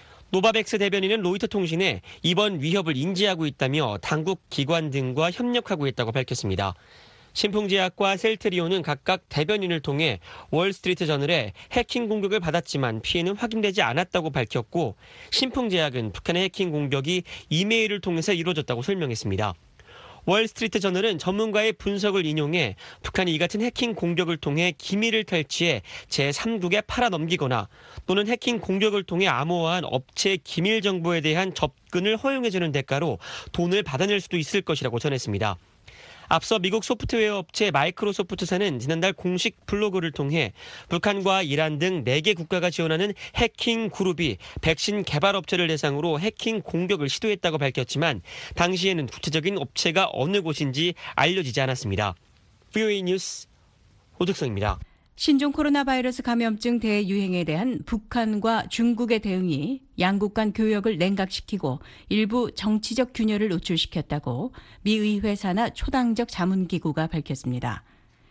[SPEAKER 4] 노바백스 대변인은 로이터 통신에 이번 위협을 인지하고 있다며 당국 기관 등과 협력하고 있다고 밝혔습니다. 신풍제약과 셀트리온은 각각 대변인을 통해 월스트리트 저널에 해킹 공격을 받았지만 피해는 확인되지 않았다고 밝혔고, 신풍제약은 북한의 해킹 공격이 이메일을 통해서 이루어졌다고 설명했습니다. 월스트리트 저널은 전문가의 분석을 인용해 북한이 이 같은 해킹 공격을 통해 기밀을 탈취해 제삼국에 팔아넘기거나 또는 해킹 공격을 통해 암호화한 업체 기밀 정보에 대한 접근을 허용해주는 대가로 돈을 받아낼 수도 있을 것이라고 전했습니다. 앞서 미국 소프트웨어 업체 마이크로소프트사는 지난달 공식 블로그를 통해 북한과 이란 등 네 개 국가가 지원하는 해킹 그룹이 백신 개발 업체를 대상으로 해킹 공격을 시도했다고 밝혔지만 당시에는 구체적인 업체가 어느 곳인지 알려지지 않았습니다. 브이오에이 뉴스 오득성입니다.
[SPEAKER 3] 신종 코로나 바이러스 감염증 대유행에 대한 북한과 중국의 대응이 양국 간 교역을 냉각시키고 일부 정치적 균열을 노출시켰다고 미 의회 산하 초당적 자문기구가 밝혔습니다.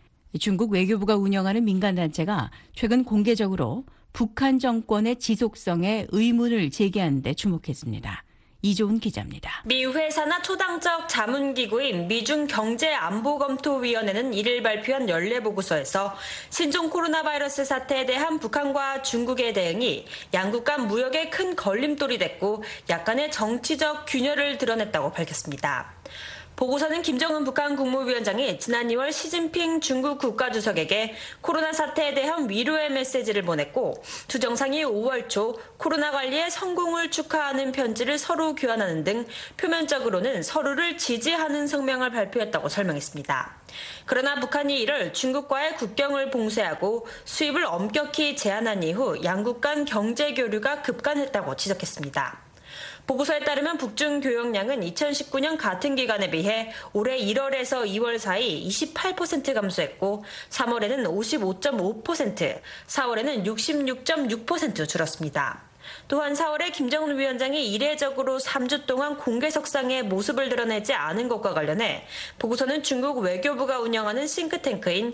[SPEAKER 3] 중국 외교부가 운영하는 민간단체가 최근 공개적으로 북한 정권의 지속성에 의문을 제기한 데 주목했습니다. 이조은 기자입니다.
[SPEAKER 18] 미 의회 산하 초당적 자문기구인 미중 경제안보검토위원회는 이일 발표한 연례보고서에서 신종 코로나 바이러스 사태에 대한 북한과 중국의 대응이 양국 간 무역에 큰 걸림돌이 됐고 약간의 정치적 균열을 드러냈다고 밝혔습니다. 보고서는 김정은 북한 국무위원장이 지난 이월 시진핑 중국 국가주석에게 코로나 사태에 대한 위로의 메시지를 보냈고 두 정상이 오월 초 코로나 관리의 성공을 축하하는 편지를 서로 교환하는 등 표면적으로는 서로를 지지하는 성명을 발표했다고 설명했습니다. 그러나 북한이 이를 중국과의 국경을 봉쇄하고 수입을 엄격히 제한한 이후 양국 간 경제 교류가 급간했다고 지적했습니다. 보고서에 따르면 북중 교역량은 이천십구 년 같은 기간에 비해 올해 일월에서 이월 사이 이십팔 퍼센트 감소했고 삼월에는 오십오 점 오 퍼센트, 사월에는 육십육 점 육 퍼센트 줄었습니다. 또한 사월에 김정은 위원장이 이례적으로 삼 주 동안 공개석상에 모습을 드러내지 않은 것과 관련해 보고서는 중국 외교부가 운영하는 싱크탱크인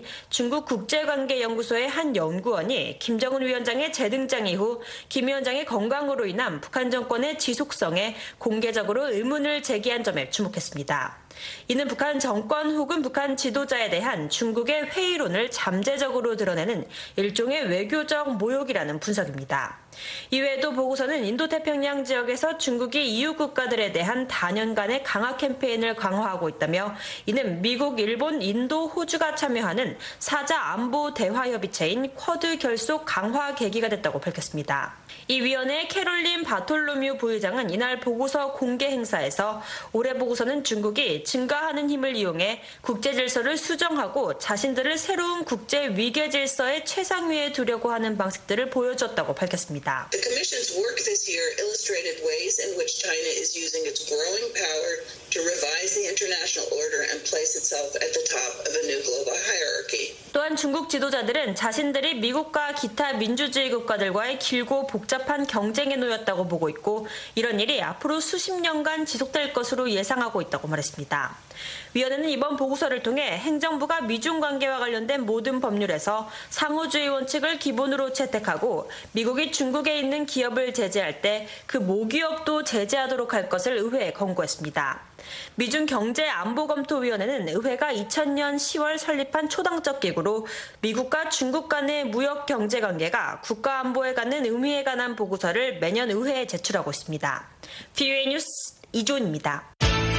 [SPEAKER 18] 중국국제관계연구소의 한 연구원이 김정은 위원장의 재등장 이후 김 위원장의 건강으로 인한 북한 정권의 지속성에 공개적으로 의문을 제기한 점에 주목했습니다. 이는 북한 정권 혹은 북한 지도자에 대한 중국의 회의론을 잠재적으로 드러내는 일종의 외교적 모욕이라는 분석입니다. 이외에도 보고서는 인도태평양 지역에서 중국이 이유 국가들에 대한 다년간의 강화 캠페인을 강화하고 있다며 이는 미국, 일본, 인도, 호주가 참여하는 사자 안보 대화협의체인 쿼드 결속 강화 계기가 됐다고 밝혔습니다. 이 위원회의 캐롤린 바톨로뮤 부의장은 이날 보고서 공개 행사에서 올해 보고서는 중국이 증가하는 힘을 이용해 국제 질서를 수정하고 자신들을 새로운 국제 위계 질서의 최상위에 두려고 하는 방식들을 보여줬다고 밝혔습니다.
[SPEAKER 19] The Commission's work this year illustrated ways in which China is using its growing power to revise the international order and place itself at the top of a new global hierarchy.
[SPEAKER 18] 또한 중국 지도자들은 자신들이 미국과 기타 민주주의 국가들과의 길고 복잡한 경쟁에 놓였다고 보고 있고 이런 일이 앞으로 수십 년간 지속될 것으로 예상하고 있다고 말했습니다. 위원회는 이번 보고서를 통해 행정부가 미중 관계와 관련된 모든 법률에서 상호주의 원칙을 기본으로 채택하고 미국이 중국에 있는 기업을 제재할 때 그 모기업도 제재하도록 할 것을 의회에 권고했습니다. 미중 경제안보검토위원회는 의회가 이천 년 시월 설립한 초당적 기구로 미국과 중국 간의 무역 경제 관계가 국가 안보에 갖는 의미에 관한 보고서를 매년 의회에 제출하고 있습니다. 브이오에이 뉴스 이조은입니다.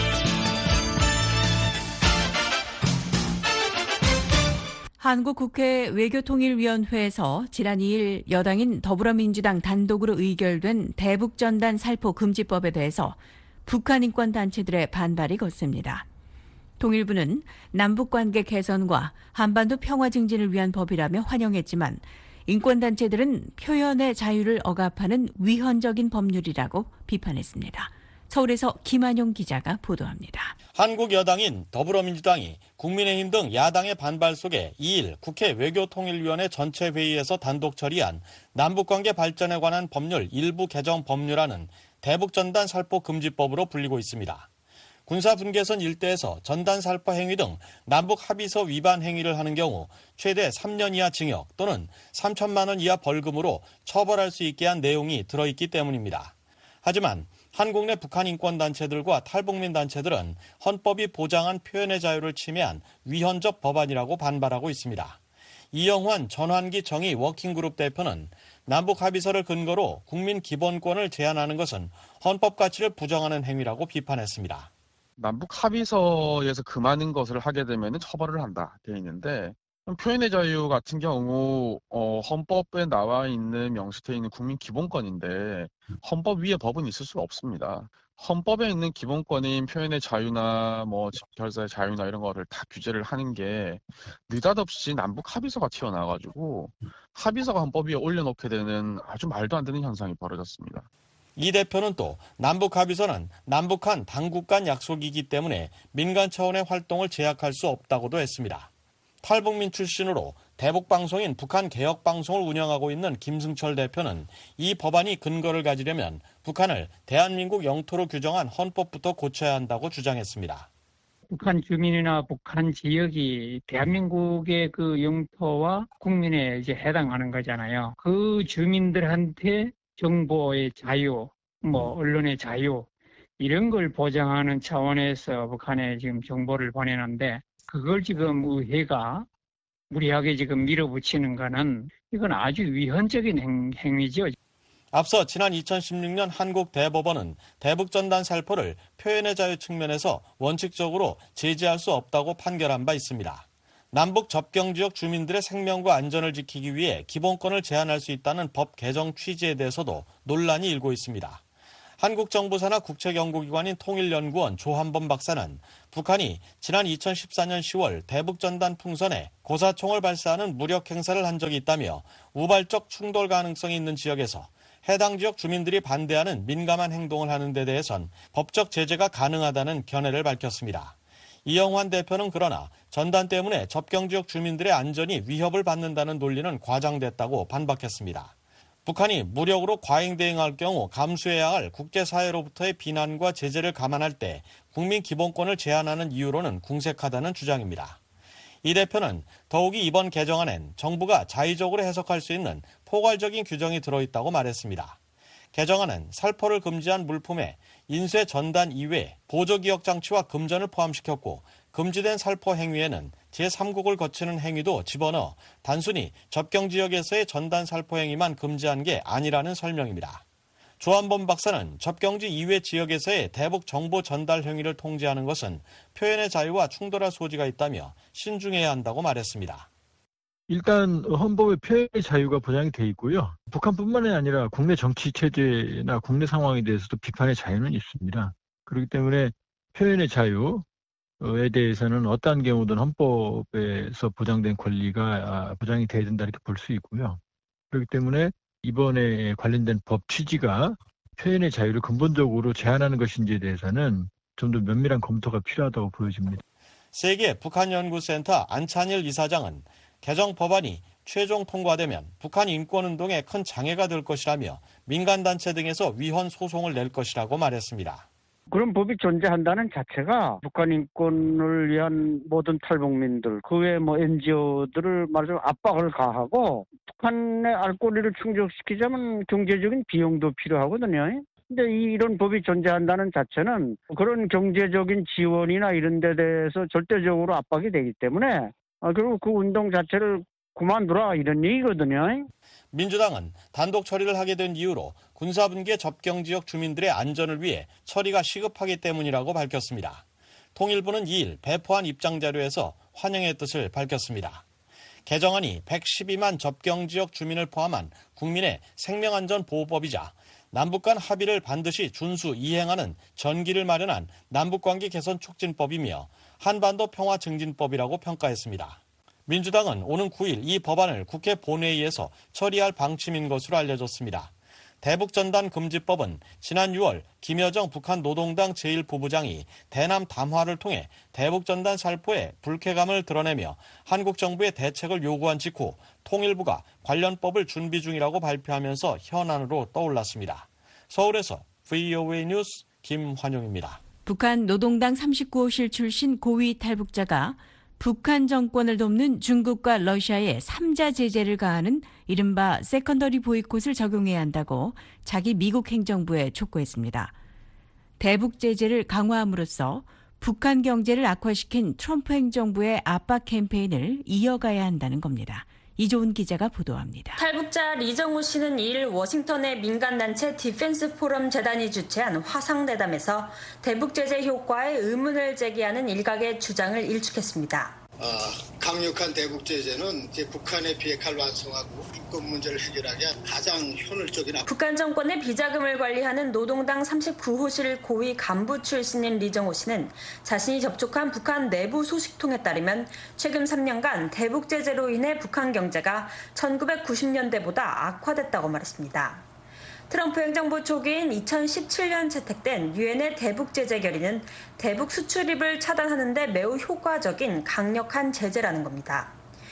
[SPEAKER 3] 한국국회 외교통일위원회에서 지난 이 일 여당인 더불어민주당 단독으로 의결된 대북전단 살포 금지법에 대해서 북한 인권단체들의 반발이 컸습니다. 통일부는 남북관계 개선과 한반도 평화 증진을 위한 법이라며 환영했지만 인권단체들은 표현의 자유를 억압하는 위헌적인 법률이라고 비판했습니다. 서울에서 김한용 기자가 보도합니다.
[SPEAKER 20] 한국 여당인 더불어민주당이 국민의힘 등 야당의 반발 속에 이 일 국회 외교통일위원회 전체 회의에서 단독 처리한 남북관계 발전에 관한 법률 일부 개정 법률안은 대북전단 살포 금지법으로 불리고 있습니다. 군사분계선 일대에서 전단 살포 행위 등 남북 합의서 위반 행위를 하는 경우 최대 삼 년 이하 징역 또는 삼천만 원 이하 벌금으로 처벌할 수 있게 한 내용이 들어있기 때문입니다. 하지만 한국 내 북한 인권단체들과 탈북민 단체들은 헌법이 보장한 표현의 자유를 침해한 위헌적 법안이라고 반발하고 있습니다. 이영환 전환기 정의 워킹그룹 대표는 남북 합의서를 근거로 국민 기본권을 제한하는 것은 헌법 가치를 부정하는 행위라고 비판했습니다.
[SPEAKER 21] 남북 합의서에서 금하는 것을 하게 되면 처벌을 한다 되어 있는데 표현의 자유 같은 경우 어, 헌법에 나와 있는 명시되어 있는 국민 기본권인데 헌법 위에 법은 있을 수가 없습니다. 헌법에 있는 기본권인 표현의 자유나 뭐 집결사의 자유나 이런 거를 다 규제를 하는 게 느닷없이 남북 합의서가 튀어나와가지고 합의서가 헌법 위에 올려놓게 되는 아주 말도 안 되는 현상이 벌어졌습니다.
[SPEAKER 20] 이 대표는 또 남북 합의서는 남북한 당국 간 약속이기 때문에 민간 차원의 활동을 제약할 수 없다고도 했습니다. 탈북민 출신으로 대북방송인 북한개혁방송을 운영하고 있는 김승철 대표는 이 법안이 근거를 가지려면 북한을 대한민국 영토로 규정한 헌법부터 고쳐야 한다고 주장했습니다.
[SPEAKER 22] 북한 주민이나 북한 지역이 대한민국의 그 영토와 국민에 이제 해당하는 거잖아요. 그 주민들한테 정보의 자유, 뭐 언론의 자유 이런 걸 보장하는 차원에서 북한에 지금 정보를 보내는데 그걸 지금 의회가 무리하게 지금 밀어붙이는 거는 이건 아주 위헌적인 행, 행위죠.
[SPEAKER 20] 앞서 지난 이천십육 년 한국 대법원은 대북전단 살포를 표현의 자유 측면에서 원칙적으로 제재할 수 없다고 판결한 바 있습니다. 남북 접경지역 주민들의 생명과 안전을 지키기 위해 기본권을 제한할 수 있다는 법 개정 취지에 대해서도 논란이 일고 있습니다. 한국 정부 산하 국책연구기관인 통일연구원 조한범 박사는 북한이 지난 이천십사 년 시월 대북전단 풍선에 고사총을 발사하는 무력 행사를 한 적이 있다며 우발적 충돌 가능성이 있는 지역에서 해당 지역 주민들이 반대하는 민감한 행동을 하는 데 대해선 법적 제재가 가능하다는 견해를 밝혔습니다. 이영환 대표는 그러나 전단 때문에 접경지역 주민들의 안전이 위협을 받는다는 논리는 과장됐다고 반박했습니다. 북한이 무력으로 과잉 대응할 경우 감수해야 할 국제사회로부터의 비난과 제재를 감안할 때 국민 기본권을 제한하는 이유로는 궁색하다는 주장입니다. 이 대표는 더욱이 이번 개정안엔 정부가 자의적으로 해석할 수 있는 포괄적인 규정이 들어있다고 말했습니다. 개정안은 살포를 금지한 물품에 인쇄 전단 이외 보조기억 장치와 금전을 포함시켰고 금지된 살포 행위에는 제삼 국을 거치는 행위도 집어넣어 단순히 접경지역에서의 전단 살포 행위만 금지한 게 아니라는 설명입니다. 조한범 박사는 접경지 이외 지역에서의 대북 정보 전달 행위를 통제하는 것은 표현의 자유와 충돌할 소지가 있다며 신중해야 한다고 말했습니다.
[SPEAKER 23] 일단 헌법에 표현의 자유가 보장이 돼 있고요. 북한뿐만이 아니라 국내 정치 체제나 국내 상황에 대해서도 비판의 자유는 있습니다. 그렇기 때문에 표현의 자유에 대해서는 어떠한 경우든 헌법에서 보장된 권리가 보장이 돼야 된다 이렇게 볼 수 있고요. 그렇기 때문에 이번에 관련된 법 취지가 표현의 자유를 근본적으로 제한하는 것인지에 대해서는 좀 더 면밀한 검토가 필요하다고 보여집니다.
[SPEAKER 20] 세계 북한연구센터 안찬일 이사장은 개정 법안이 최종 통과되면 북한 인권운동에 큰 장애가 될 것이라며 민간단체 등에서 위헌 소송을 낼 것이라고 말했습니다.
[SPEAKER 22] 그런 법이 존재한다는 자체가 북한 인권을 위한 모든 탈북민들, 그 외 뭐 엔지오들을 말하자면 압박을 가하고 북한의 알 권리를 충족시키자면 경제적인 비용도 필요하거든요. 근데 이런 법이 존재한다는 자체는 그런 경제적인 지원이나 이런 데 대해서 절대적으로 압박이 되기 때문에 아, 그리고 그 운동 자체를 그만두라 이런 얘기거든요.
[SPEAKER 20] 민주당은 단독 처리를 하게 된 이유로 군사분계 접경지역 주민들의 안전을 위해 처리가 시급하기 때문이라고 밝혔습니다. 통일부는 이 일 배포한 입장자료에서 환영의 뜻을 밝혔습니다. 개정안이 백십이만 접경지역 주민을 포함한 국민의 생명안전보호법이자 남북 간 합의를 반드시 준수 이행하는 전기를 마련한 남북관계 개선 촉진법이며 한반도 평화 증진법이라고 평가했습니다. 민주당은 오는 구 일 이 법안을 국회 본회의에서 처리할 방침인 것으로 알려졌습니다. 대북전단 금지법은 지난 유월 김여정 북한 노동당 제일 부부장이 대남 담화를 통해 대북전단 살포에 불쾌감을 드러내며 한국 정부의 대책을 요구한 직후 통일부가 관련 법을 준비 중이라고 발표하면서 현안으로 떠올랐습니다. 서울에서 브이오에이 뉴스 김환용입니다.
[SPEAKER 3] 북한 노동당 삼십구 호실 출신 고위 탈북자가 북한 정권을 돕는 중국과 러시아에 삼자 제재를 가하는 이른바 세컨더리 보이콧을 적용해야 한다고 자기 미국 행정부에 촉구했습니다. 대북 제재를 강화함으로써 북한 경제를 악화시킨 트럼프 행정부의 압박 캠페인을 이어가야 한다는 겁니다. 이조은 기자가 보도합니다.
[SPEAKER 18] 탈북자 리정호 씨는 이일 워싱턴의 민간단체 디펜스 포럼 재단이 주최한 화상대담에서 대북 제재 효과에 의문을 제기하는 일각의 주장을 일축했습니다.
[SPEAKER 1] 어, 강력한 대북 제재는 이제 북한의 비핵화를 완성하고 인권 문제를 해결하기 위한 가장 효율적인
[SPEAKER 18] 북한 정권의 비자금을 관리하는 노동당 삼십구 호실 고위 간부 출신인 리정호 씨는 자신이 접촉한 북한 내부 소식통에 따르면 최근 삼 년간 대북 제재로 인해 북한 경제가 천구백구십 년대보다 악화됐다고 말했습니다. 트럼프 행정부 초기인 이천십칠 년 채택된 유엔의 대북 제재 결의는 대북 수출입을 차단하는 데 매우 효과적인 강력한 제재라는 겁니다.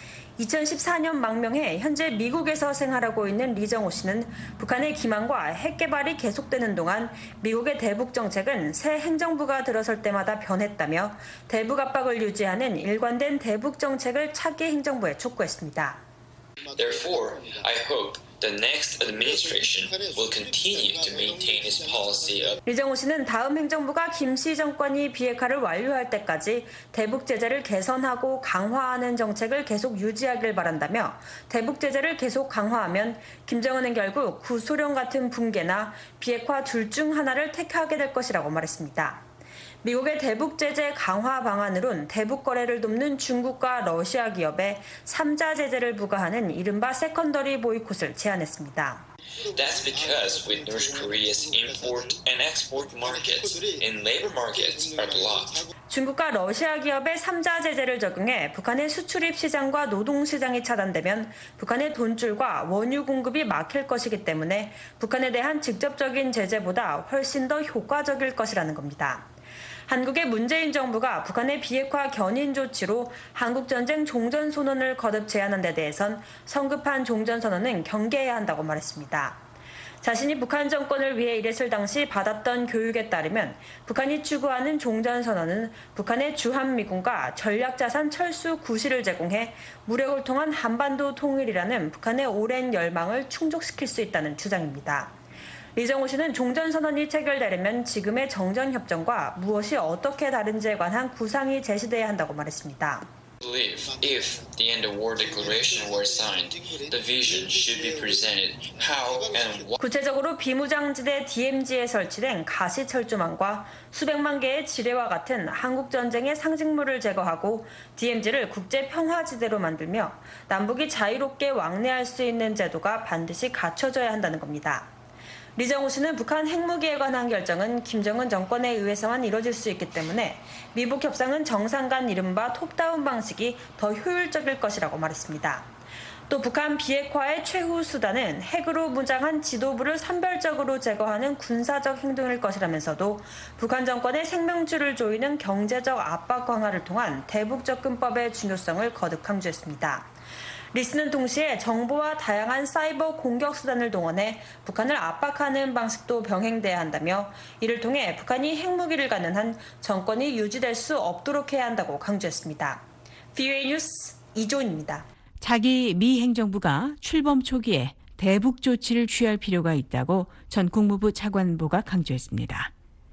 [SPEAKER 18] 이천십사 년 망명해 현재 미국에서 생활하고 있는 리정호 씨는 북한의 기만과 핵 개발이 계속되는 동안 미국의 대북 정책은 새 행정부가 들어설 때마다 변했다며 대북 압박을 유지하는 일관된 대북 정책을 차기 행정부에 촉구했습니다.
[SPEAKER 2] Therefore, I hope the next administration will continue to maintain its policy of
[SPEAKER 18] 리정호 씨는 다음 행정부가 김씨 정권이 비핵화를 완료할 때까지 대북 제재를 개선하고 강화하는 정책을 계속 유지하길 바란다며 대북 제재를 계속 강화하면 김정은은 결국 구소련 같은 붕괴나 비핵화 둘 중 하나를 택하게 될 것이라고 말했습니다. 미국의 대북 제재 강화 방안으론 대북 거래를 돕는 중국과 러시아 기업에 삼자 제재를 부과하는 이른바 세컨더리 보이콧을 제안했습니다.
[SPEAKER 2] That's because with North Korea's import and export markets and labor markets are blocked.
[SPEAKER 18] 중국과 러시아 기업에 삼자 제재를 적용해 북한의 수출입 시장과 노동 시장이 차단되면 북한의 돈줄과 원유 공급이 막힐 것이기 때문에 북한에 대한 직접적인 제재보다 훨씬 더 효과적일 것이라는 겁니다. 한국의 문재인 정부가 북한의 비핵화 견인 조치로 한국전쟁 종전선언을 거듭 제안한 데 대해선 성급한 종전선언은 경계해야 한다고 말했습니다. 자신이 북한 정권을 위해 일했을 당시 받았던 교육에 따르면 북한이 추구하는 종전선언은 북한의 주한미군과 전략자산 철수 구실을 제공해 무력을 통한 한반도 통일이라는 북한의 오랜 열망을 충족시킬 수 있다는 주장입니다. 리정호 씨는 종전선언이 체결되려면 지금의 정전협정과 무엇이 어떻게 다른지에 관한 구상이 제시돼야 한다고 말했습니다.
[SPEAKER 2] I believe if the end of war declaration were signed, the vision should be presented how and what.
[SPEAKER 18] 구체적으로 비무장지대 디엠지에 설치된 가시철조망과 수백만 개의 지뢰와 같은 한국 전쟁의 상징물을 제거하고 디엠지를 국제 평화지대로 만들며 남북이 자유롭게 왕래할 수 있는 제도가 반드시 갖춰져야 한다는 겁니다. 리정호 씨는 북한 핵무기에 관한 결정은 김정은 정권에 의해서만 이뤄질 수 있기 때문에 미북 협상은 정상 간 이른바 톱다운 방식이 더 효율적일 것이라고 말했습니다. 또 북한 비핵화의 최후 수단은 핵으로 무장한 지도부를 선별적으로 제거하는 군사적 행동일 것이라면서도 북한 정권의 생명줄을 조이는 경제적 압박 강화를 통한 대북 접근법의 중요성을 거듭 강조했습니다. 리스는 동시에 정보와 다양한 사이버 공격 수단을 동원해 북한을 압박하는 방식도 병행돼야 한다며 이를 통해 북한이 핵무기를 갖는 한 정권이 유지될 수 없도록 해야 한다고 강조했습니다. 브이오에이 뉴스 이조은입니다.
[SPEAKER 3] 차기 미 행정부가 출범 초기에 대북 조치를 취할 필요가 있다고 전 국무부 차관보가 강조했습니다.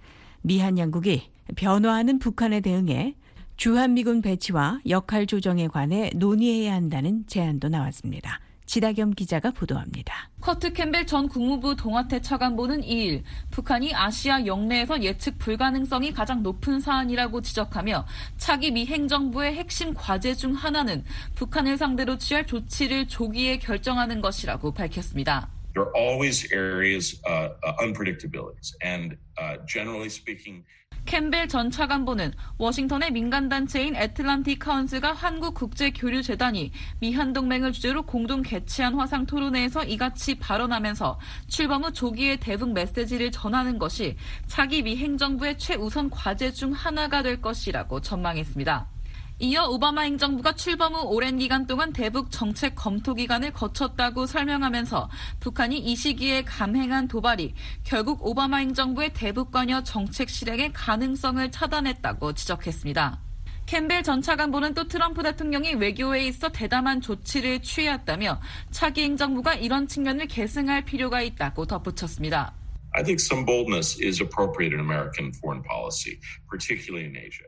[SPEAKER 3] 미한 양국이 변화하는 북한에 대응해 주한미군 배치와 역할 조정에 관해 논의해야 한다는 제안도 나왔습니다. 지다겸 기자가 보도합니다.
[SPEAKER 5] 커트 캠벨 전 국무부 동아태 차관보는 이일 북한이 아시아 영내에서 예측 불가능성이 가장 높은 사안이라고 지적하며 차기 미 행정부의 핵심 과제 중 하나는 북한을 상대로 취할 조치를 조기에 결정하는 것이라고 밝혔습니다.
[SPEAKER 24] There are always areas of uh, unpredictabilities and uh, generally speaking
[SPEAKER 5] 캠벨 전 차관보는 워싱턴의 민간단체인 애틀란틱 카운슬과 한국국제교류재단이 미한동맹을 주제로 공동 개최한 화상 토론회에서 이같이 발언하면서 출범 후 조기에 대북 메시지를 전하는 것이 차기 미 행정부의 최우선 과제 중 하나가 될 것이라고 전망했습니다. 이어 오바마 행정부가 출범 후 오랜 기간 동안 대북 정책 검토 기간을 거쳤다고 설명하면서 북한이 이 시기에 감행한 도발이 결국 오바마 행정부의 대북 관여 정책 실행의 가능성을 차단했다고 지적했습니다. 캠벨 전 차관보는 또 트럼프 대통령이 외교에 있어 대담한 조치를 취해왔다며 차기 행정부가 이런 측면을 계승할 필요가 있다고 덧붙였습니다.
[SPEAKER 24] I think some boldness is appropriate in American foreign policy, particularly in Asia.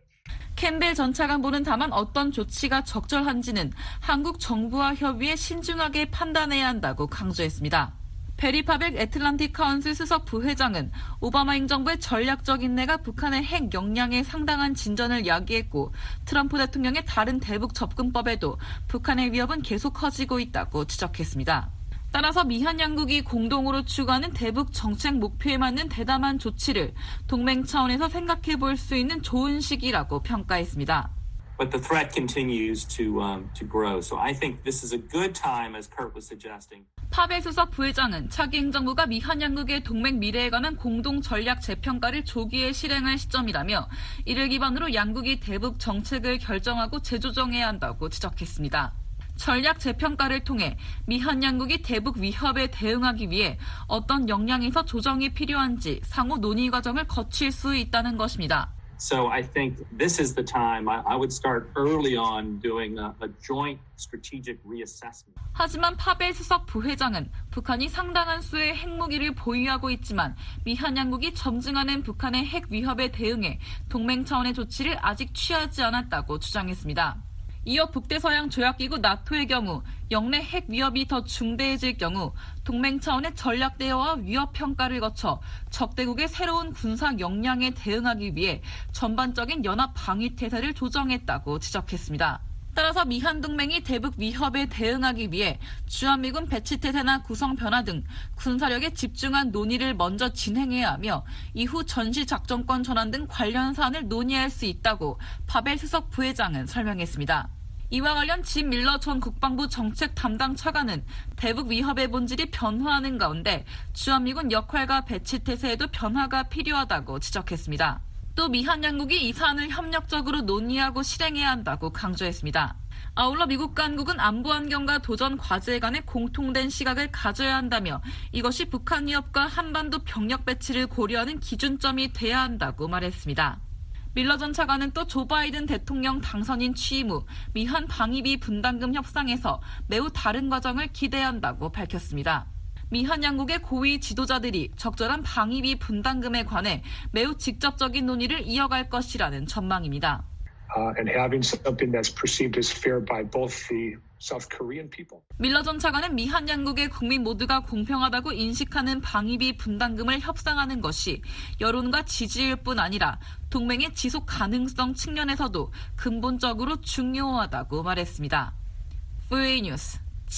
[SPEAKER 5] 캠벨 전 차관보는 다만 어떤 조치가 적절한지는 한국 정부와 협의에 신중하게 판단해야 한다고 강조했습니다. 베리 파벨 애틀란틱 카운슬 수석 부회장은 오바마 행정부의 전략적 인내가 북한의 핵 역량에 상당한 진전을 야기했고 트럼프 대통령의 다른 대북 접근법에도 북한의 위협은 계속 커지고 있다고 지적했습니다. 따라서 미한 양국이 공동으로 추구하는 대북 정책 목표에 맞는 대담한 조치를 동맹 차원에서 생각해 볼 수 있는 좋은 시기라고 평가했습니다.
[SPEAKER 7] But the threat continues to um, to grow. So I think this is a good time, as Kurt was suggesting.
[SPEAKER 5] 파벨 수석 부회장은 차기 행정부가 미한 양국의 동맹 미래에 관한 공동 전략 재평가를 조기에 실행할 시점이라며 이를 기반으로 양국이 대북 정책을 결정하고 재조정해야 한다고 지적했습니다. 전략 재평가를 통해 미한 양국이 대북 위협에 대응하기 위해 어떤 역량에서 조정이 필요한지 상호 논의 과정을 거칠 수 있다는 것입니다.
[SPEAKER 7] So I think this is the time I, I would start early on doing a, a joint strategic reassessment.
[SPEAKER 5] 하지만 파벨 수석 부회장은 북한이 상당한 수의 핵무기를 보유하고 있지만 미한 양국이 점증하는 북한의 핵 위협에 대응해 동맹 차원의 조치를 아직 취하지 않았다고 주장했습니다. 이어 북대서양 조약기구 나토의 경우 영내 핵 위협이 더 중대해질 경우 동맹 차원의 전략 대화와 위협 평가를 거쳐 적대국의 새로운 군사 역량에 대응하기 위해 전반적인 연합 방위 태세를 조정했다고 지적했습니다. 따라서 미한 동맹이 대북 위협에 대응하기 위해 주한미군 배치 태세나 구성 변화 등 군사력에 집중한 논의를 먼저 진행해야 하며 이후 전시작전권 전환 등 관련 사안을 논의할 수 있다고 파벨 수석 부회장은 설명했습니다. 이와 관련 짐 밀러 전 국방부 정책 담당 차관은 대북 위협의 본질이 변화하는 가운데 주한미군 역할과 배치 태세에도 변화가 필요하다고 지적했습니다. 또 미한 양국이 이 사안을 협력적으로 논의하고 실행해야 한다고 강조했습니다. 아울러 미국 당국은 안보 환경과 도전 과제에 관해 공통된 시각을 가져야 한다며 이것이 북한 위협과 한반도 병력 배치를 고려하는 기준점이 돼야 한다고 말했습니다. 밀러 전 차관은 또 조 바이든 대통령 당선인 취임 후 미한 방위비 분담금 협상에서 매우 다른 과정을 기대한다고 밝혔습니다. 미한 양국의 고위 지도자들이 적절한 방위비 분담금에 관해 매우 직접적인 논의를 이어갈 것이라는 전망입니다.
[SPEAKER 8] Uh, and having something that's perceived as fair by both the South Korean people.
[SPEAKER 5] 밀러 전 차관은 미한 양국의 국민 모두가 공평하다고 인식하는 방위비 분담금을 협상하는 것이 여론과 지지일 뿐 아니라 동맹의 지속 가능성 측면에서도 근본적으로 중요하다고 말했습니다. 브이오에이 뉴스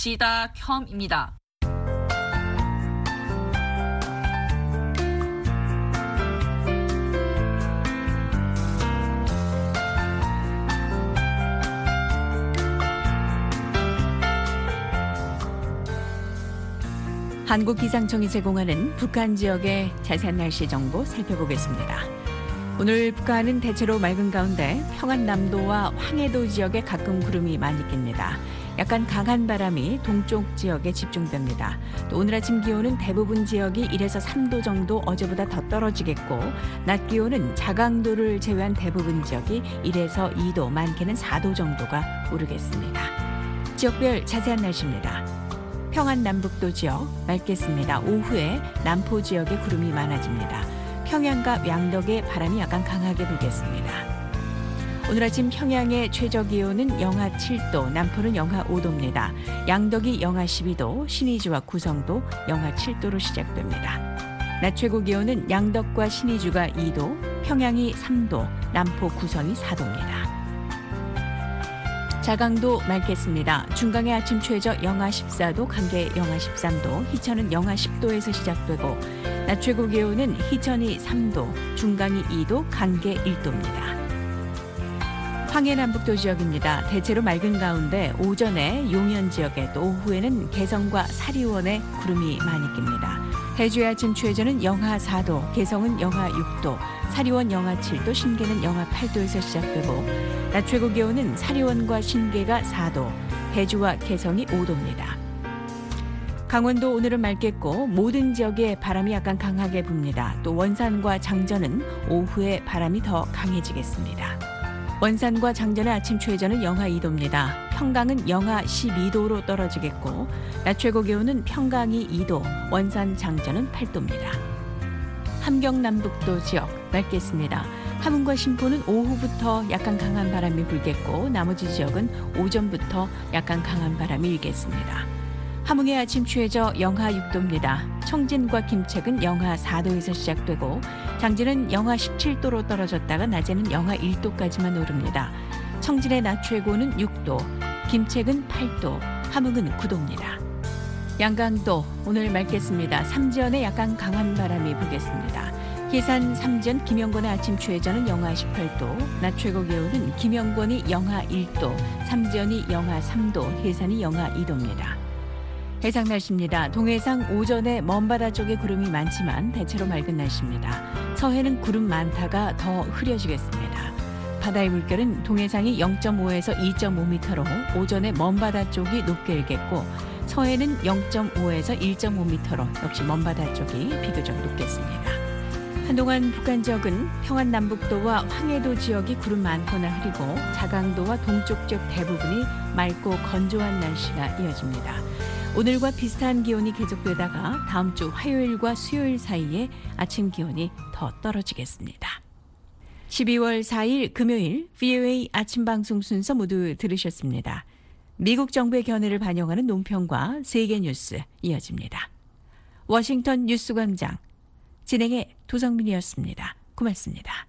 [SPEAKER 5] 지다켬입니다.
[SPEAKER 3] 한국기상청이 제공하는 북한 지역의 자세한 날씨 정보 살펴보겠습니다. 오늘 북한은 대체로 맑은 가운데 평안남도와 황해도 지역에 가끔 구름이 많이 낍니다. 약간 강한 바람이 동쪽 지역에 집중됩니다. 또 오늘 아침 기온은 대부분 지역이 일에서 삼 도 정도 어제보다 더 떨어지겠고 낮 기온은 자강도를 제외한 대부분 지역이 일에서 이 도, 많게는 사 도 정도가 오르겠습니다. 지역별 자세한 날씨입니다. 평안 남북도 지역 맑겠습니다. 오후에 남포 지역에 구름이 많아집니다. 평양과 양덕에 바람이 약간 강하게 불겠습니다. 오늘 아침 평양의 최저 기온은 영하 칠 도, 남포는 영하 오 도입니다. 양덕이 영하 십이 도, 신의주와 구성도 영하 칠 도로 시작됩니다. 낮 최고 기온은 양덕과 신의주가 이 도, 평양이 삼 도, 남포 구성이 사 도입니다. 자강도 맑겠습니다. 중강의 아침 최저 영하 십사 도, 강계 영하 십삼 도, 희천은 영하 십 도에서 시작되고 낮 최고 기온은 희천이 삼 도, 중강이 이 도, 강계 일 도입니다. 황해남북도 지역입니다. 대체로 맑은 가운데 오전에 용현 지역에 또 오후에는 개성과 사리원에 구름이 많이 낍니다. 해주의 아침 최저는 영하 사 도, 개성은 영하 육 도, 사리원 영하 칠 도, 신계는 영하 팔 도에서 시작되고 낮 최고 기온은 사리원과 신계가 사 도, 해주와 개성이 오 도입니다. 강원도 오늘은 맑겠고 모든 지역에 바람이 약간 강하게 붑니다. 또 원산과 장전은 오후에 바람이 더 강해지겠습니다. 원산과 장전의 아침 최저는 영하 이 도입니다. 평강은 영하 십이 도로 떨어지겠고 낮 최고 기온은 평강이 이 도, 원산 장전은 팔 도입니다. 함경 남북도 지역 맑겠습니다. 함흥과 신포는 오후부터 약간 강한 바람이 불겠고 나머지 지역은 오전부터 약간 강한 바람이 일겠습니다. 함흥의 아침 최저 영하 육 도입니다. 청진과 김책은 영하 사 도에서 시작되고 장진은 영하 십칠 도로 떨어졌다가 낮에는 영하 일 도까지만 오릅니다. 청진의 낮 최고는 육 도, 김책은 팔 도, 함흥은 구 도입니다. 양강도 오늘 맑겠습니다. 삼지연에 약간 강한 바람이 불겠습니다. 해산 삼지연 김영권의 아침 최저는 영하 십팔 도, 낮 최고 기온은 김영권이 영하 일 도, 삼지연이 영하 삼 도, 해산이 영하 이 도입니다. 해상 날씨입니다. 동해상 오전에 먼바다 쪽에 구름이 많지만 대체로 맑은 날씨입니다. 서해는 구름 많다가 더 흐려지겠습니다. 바다의 물결은 동해상이 영 점 오에서 이 점 오 미터로 오전에 먼바다 쪽이 높게 일겠고 서해는 영 점 오에서 일 점 오 미터로 역시 먼바다 쪽이 비교적 높겠습니다. 한동안 북한 지역은 평안 남북도와 황해도 지역이 구름 많거나 흐리고 자강도와 동쪽 지역 대부분이 맑고 건조한 날씨가 이어집니다. 오늘과 비슷한 기온이 계속되다가 다음 주 화요일과 수요일 사이에 아침 기온이 더 떨어지겠습니다. 십이월 사일 금요일 브이오에이 아침 방송 순서 모두 들으셨습니다. 미국 정부의 견해를 반영하는 논평과 세계 뉴스 이어집니다. 워싱턴 뉴스광장 진행의 도성민이었습니다. 고맙습니다.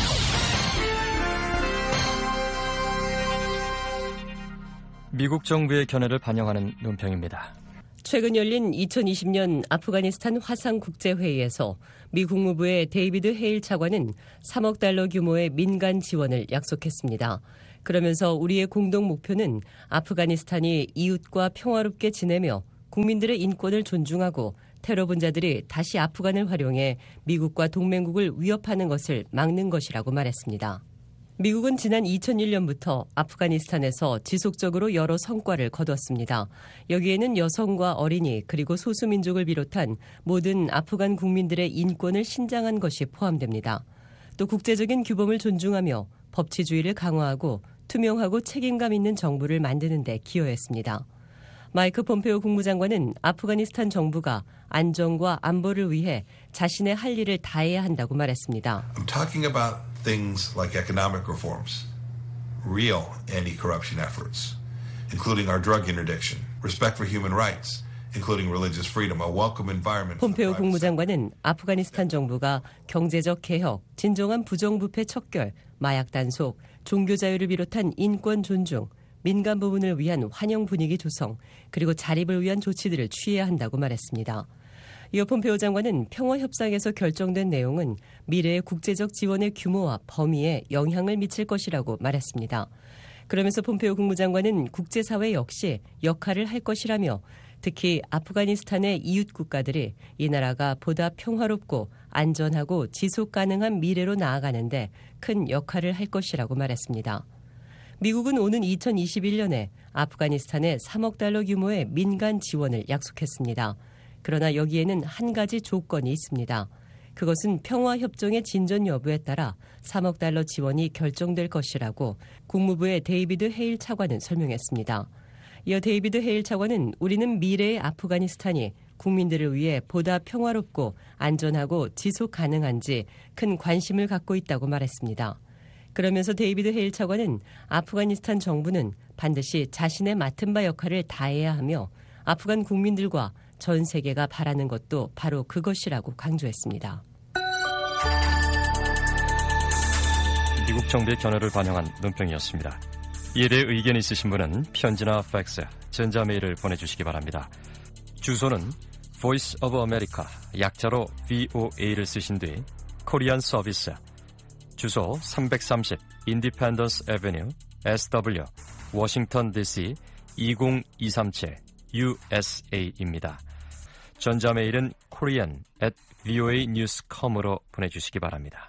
[SPEAKER 6] 미국 정부의 견해를 반영하는 논평입니다.
[SPEAKER 9] 최근 열린 이천이십 년 아프가니스탄 화상국제회의에서 미 국무부의 데이비드 헤일 차관은 삼억 달러 규모의 민간 지원을 약속했습니다. 그러면서 우리의 공동 목표는 아프가니스탄이 이웃과 평화롭게 지내며 국민들의 인권을 존중하고 테러 분자들이 다시 아프간을 활용해 미국과 동맹국을 위협하는 것을 막는 것이라고 말했습니다. 미국은 지난 이천일 년부터 아프가니스탄에서 지속적으로 여러 성과를 거뒀습니다. 여기에는 여성과 어린이 그리고 소수민족을 비롯한 모든 아프간 국민들의 인권을 신장한 것이 포함됩니다. 또 국제적인 규범을 존중하며 법치주의를 강화하고 투명하고 책임감 있는 정부를 만드는 데 기여했습니다. 마이크 폼페오 국무장관은 아프가니스탄 정부가 안정과 안보를 위해 자신의 할 일을 다해야 한다고 말했습니다.
[SPEAKER 10] I'm talking about things like economic reforms, real anti-corruption efforts, including our drug interdiction, respect for human rights, including religious freedom, a welcome environment.
[SPEAKER 9] 폼페오 국무장관은 아프가니스탄 정부가 경제적 개혁, 진정한 부정부패 척결, 마약 단속, 종교 자유를 비롯한 인권 존중, 민간 부분을 위한 환영 분위기 조성, 그리고 자립을 위한 조치들을 취해야 한다고 말했습니다. 이어 폼페오 장관은 평화 협상에서 결정된 내용은 미래의 국제적 지원의 규모와 범위에 영향을 미칠 것이라고 말했습니다. 그러면서 폼페오 국무장관은 국제사회 역시 역할을 할 것이라며 특히 아프가니스탄의 이웃 국가들이 이 나라가 보다 평화롭고 안전하고 지속 가능한 미래로 나아가는데 큰 역할을 할 것이라고 말했습니다. 미국은 오는 이천이십일 년에 아프가니스탄에 삼억 달러 규모의 민간 지원을 약속했습니다. 그러나 여기에는 한 가지 조건이 있습니다. 그것은 평화협정의 진전 여부에 따라 삼억 달러 지원이 결정될 것이라고 국무부의 데이비드 헤일 차관은 설명했습니다. 이어 데이비드 헤일 차관은 우리는 미래의 아프가니스탄이 국민들을 위해 보다 평화롭고 안전하고 지속 가능한지 큰 관심을 갖고 있다고 말했습니다. 그러면서 데이비드 헤일 차관은 아프가니스탄 정부는 반드시 자신의 맡은 바 역할을 다해야 하며 아프간 국민들과 전 세계가 바라는 것도 바로 그것이라고 강조했습니다.
[SPEAKER 6] 미국 정부의 견해를 반영한 논평이었습니다. 이에 대해 의견이 있으신 분은 편지나 팩스, 전자메일을 보내주시기 바랍니다. 주소는 Voice of America, 약자로 브이오에이를 쓰신 뒤 코리안 서비스, 주소 삼백삼십 인디펜던스 애베뉴 에스더블유 워싱턴 디씨 이공이삼칠 유에스에이입니다. 전자메일은 korean at voa news dot com으로 보내주시기 바랍니다.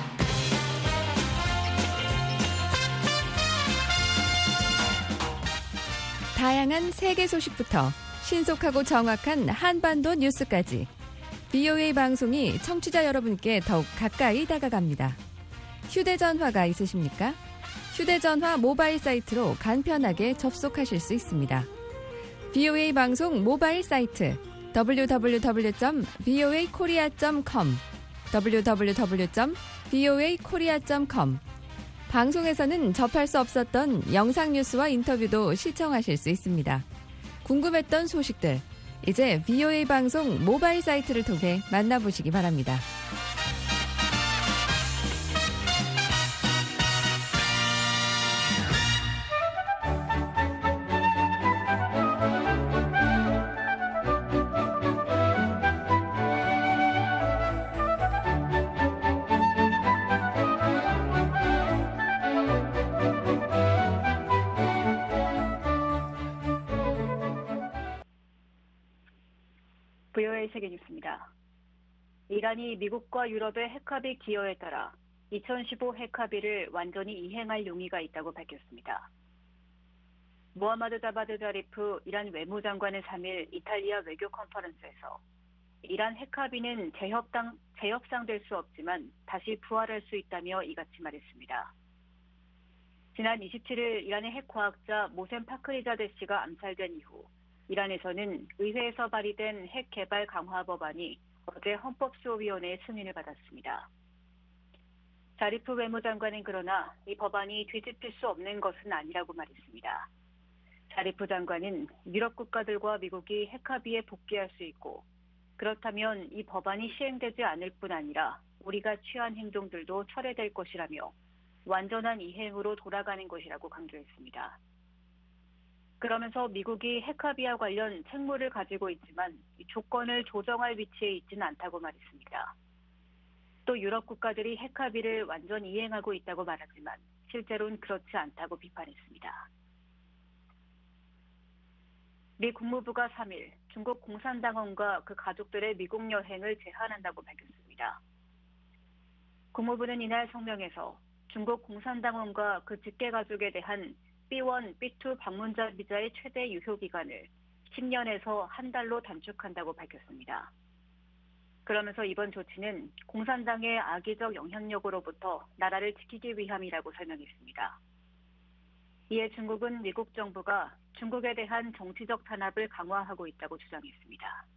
[SPEAKER 12] 다양한 세계 소식부터 신속하고 정확한 한반도 뉴스까지 브이오에이 방송이 청취자 여러분께 더욱 가까이 다가갑니다. 휴대전화가 있으십니까? 휴대전화 모바일 사이트로 간편하게 접속하실 수 있습니다. 브이오에이 방송 모바일 사이트 더블유 더블유 더블유 점 브이오에이 코리아 점 컴 더블유 더블유 더블유 점 브이오에이 코리아 점 컴. 방송에서는 접할 수 없었던 영상 뉴스와 인터뷰도 시청하실 수 있습니다. 궁금했던 소식들, 이제 브이오에이 방송 모바일 사이트를 통해 만나보시기 바랍니다.
[SPEAKER 13] 브이오에이 세계뉴스입니다. 이란이 미국과 유럽의 핵합의 기여에 따라 이천십오 핵합의를 완전히 이행할 용의가 있다고 밝혔습니다. 모하마드 자바드 자리프 이란 외무장관은 삼 일 이탈리아 외교 컨퍼런스에서 이란 핵합의는 재협상, 재협상될 수 없지만 다시 부활할 수 있다며 이같이 말했습니다. 지난 이십칠 일 이란의 핵과학자 모셈 파크리자데 씨가 암살된 이후 이란에서는 의회에서 발의된 핵 개발 강화 법안이 어제 헌법수호위원회의 승인을 받았습니다. 자리프 외무장관은 그러나 이 법안이 뒤집힐 수 없는 것은 아니라고 말했습니다. 자리프 장관은 유럽 국가들과 미국이 핵합의에 복귀할 수 있고 그렇다면 이 법안이 시행되지 않을 뿐 아니라 우리가 취한 행동들도 철회될 것이라며 완전한 이행으로 돌아가는 것이라고 강조했습니다. 그러면서 미국이 핵합의와 관련 책무를 가지고 있지만 조건을 조정할 위치에 있지는 않다고 말했습니다. 또 유럽 국가들이 핵합의를 완전 이행하고 있다고 말하지만 실제로는 그렇지 않다고 비판했습니다. 미 국무부가 삼 일 중국 공산당원과 그 가족들의 미국 여행을 제한한다고 밝혔습니다. 국무부는 이날 성명에서 중국 공산당원과 그 직계가족에 대한 비 원, 비 투 방문자 비자의 최대 유효 기간을 십 년에서 한 달로 단축한다고 밝혔습니다. 그러면서 이번 조치는 공산당의 악의적 영향력으로부터 나라를 지키기 위함이라고 설명했습니다. 이에 중국은 미국 정부가 중국에 대한 정치적 탄압을 강화하고 있다고 주장했습니다.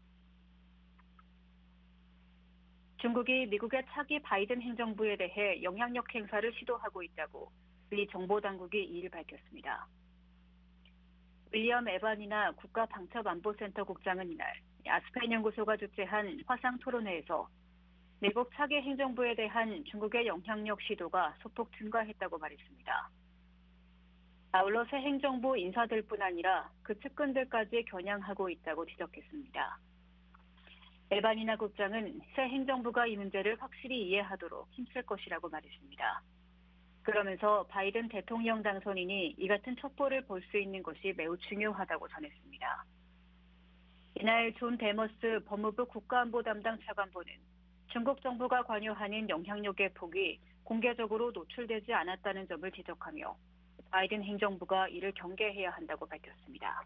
[SPEAKER 13] 중국이 미국의 차기 바이든 행정부에 대해 영향력 행사를 시도하고 있다고 미 정보당국이 이 일 밝혔습니다. 윌리엄 에반이나 국가방첩안보센터 국장은 이날 아스펜 연구소가 주최한 화상 토론회에서 미국 차기 행정부에 대한 중국의 영향력 시도가 소폭 증가했다고 말했습니다. 아울러 새 행정부 인사들뿐 아니라 그 측근들까지 겨냥하고 있다고 지적했습니다. 에반이나 국장은 새 행정부가 이 문제를 확실히 이해하도록 힘쓸 것이라고 말했습니다. 그러면서 바이든 대통령 당선인이 이 같은 첩보를 볼 수 있는 것이 매우 중요하다고 전했습니다. 이날 존 데머스 법무부 국가안보 담당 차관보는 중국 정부가 관여하는 영향력의 폭이 공개적으로 노출되지 않았다는 점을 지적하며 바이든 행정부가 이를 경계해야 한다고 밝혔습니다.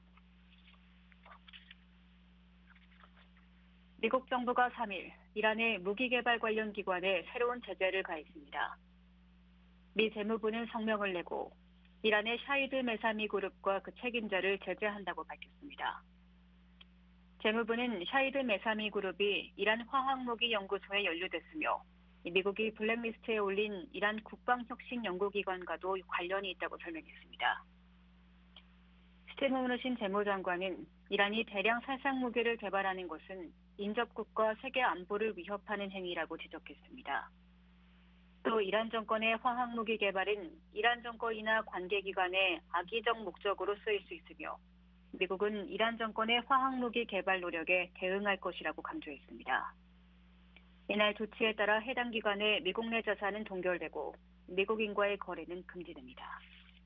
[SPEAKER 13] 미국 정부가 삼 일 이란의 무기 개발 관련 기관에 새로운 제재를 가했습니다. 미 재무부는 성명을 내고 이란의 샤히드 메사미 그룹과 그 책임자를 제재한다고 밝혔습니다. 재무부는 샤히드 메사미 그룹이 이란 화학무기 연구소에 연루됐으며 미국이 블랙리스트에 올린 이란 국방혁신연구기관과도 관련이 있다고 설명했습니다. 스티븐 무누신 재무장관은 이란이 대량 살상무기를 개발하는 것은 인접국과 세계 안보를 위협하는 행위라고 지적했습니다. 또 이란 정권의 화학무기 개발은 이란 정권이나 관계기관의 악의적 목적으로 쓰일 수 있으며 미국은 이란 정권의 화학무기 개발 노력에 대응할 것이라고 강조했습니다. 이날 조치에 따라 해당 기관의 미국 내 자산은 동결되고 미국인과의 거래는 금지됩니다.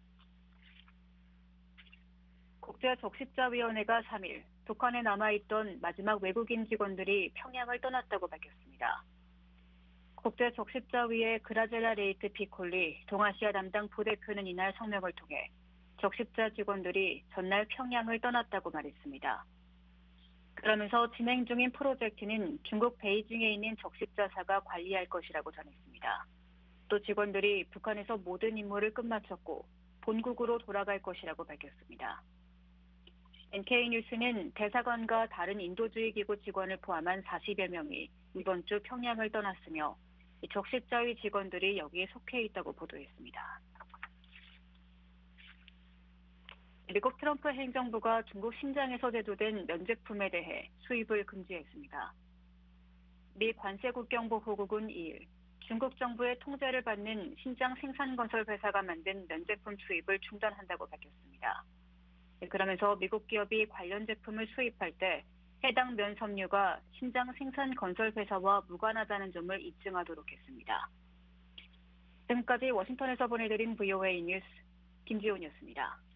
[SPEAKER 13] 국제적십자위원회가 삼 일 북한에 남아있던 마지막 외국인 직원들이 평양을 떠났다고 밝혔습니다. 국제적십자위의 그라젤라 레이트 피콜리 동아시아 담당 부대표는 이날 성명을 통해 적십자 직원들이 전날 평양을 떠났다고 말했습니다. 그러면서 진행 중인 프로젝트는 중국 베이징에 있는 적십자사가 관리할 것이라고 전했습니다. 또 직원들이 북한에서 모든 임무를 끝마쳤고 본국으로 돌아갈 것이라고 밝혔습니다. 엔케이뉴스는 대사관과 다른 인도주의 기구 직원을 포함한 사십여 명이 이번 주 평양을 떠났으며 적십자위 직원들이 여기에 속해 있다고 보도했습니다. 미국 트럼프 행정부가 중국 신장에서 제조된 면제품에 대해 수입을 금지했습니다. 미 관세국경보호국은 이일 중국 정부의 통제를 받는 신장 생산건설 회사가 만든 면제품 수입을 중단한다고 밝혔습니다. 그러면서 미국 기업이 관련 제품을 수입할 때 해당 면 섬유가 신장 생산 건설 회사와 무관하다는 점을 입증하도록 했습니다. 지금까지 워싱턴에서 보내드린 브이오에이 뉴스 김지훈이었습니다.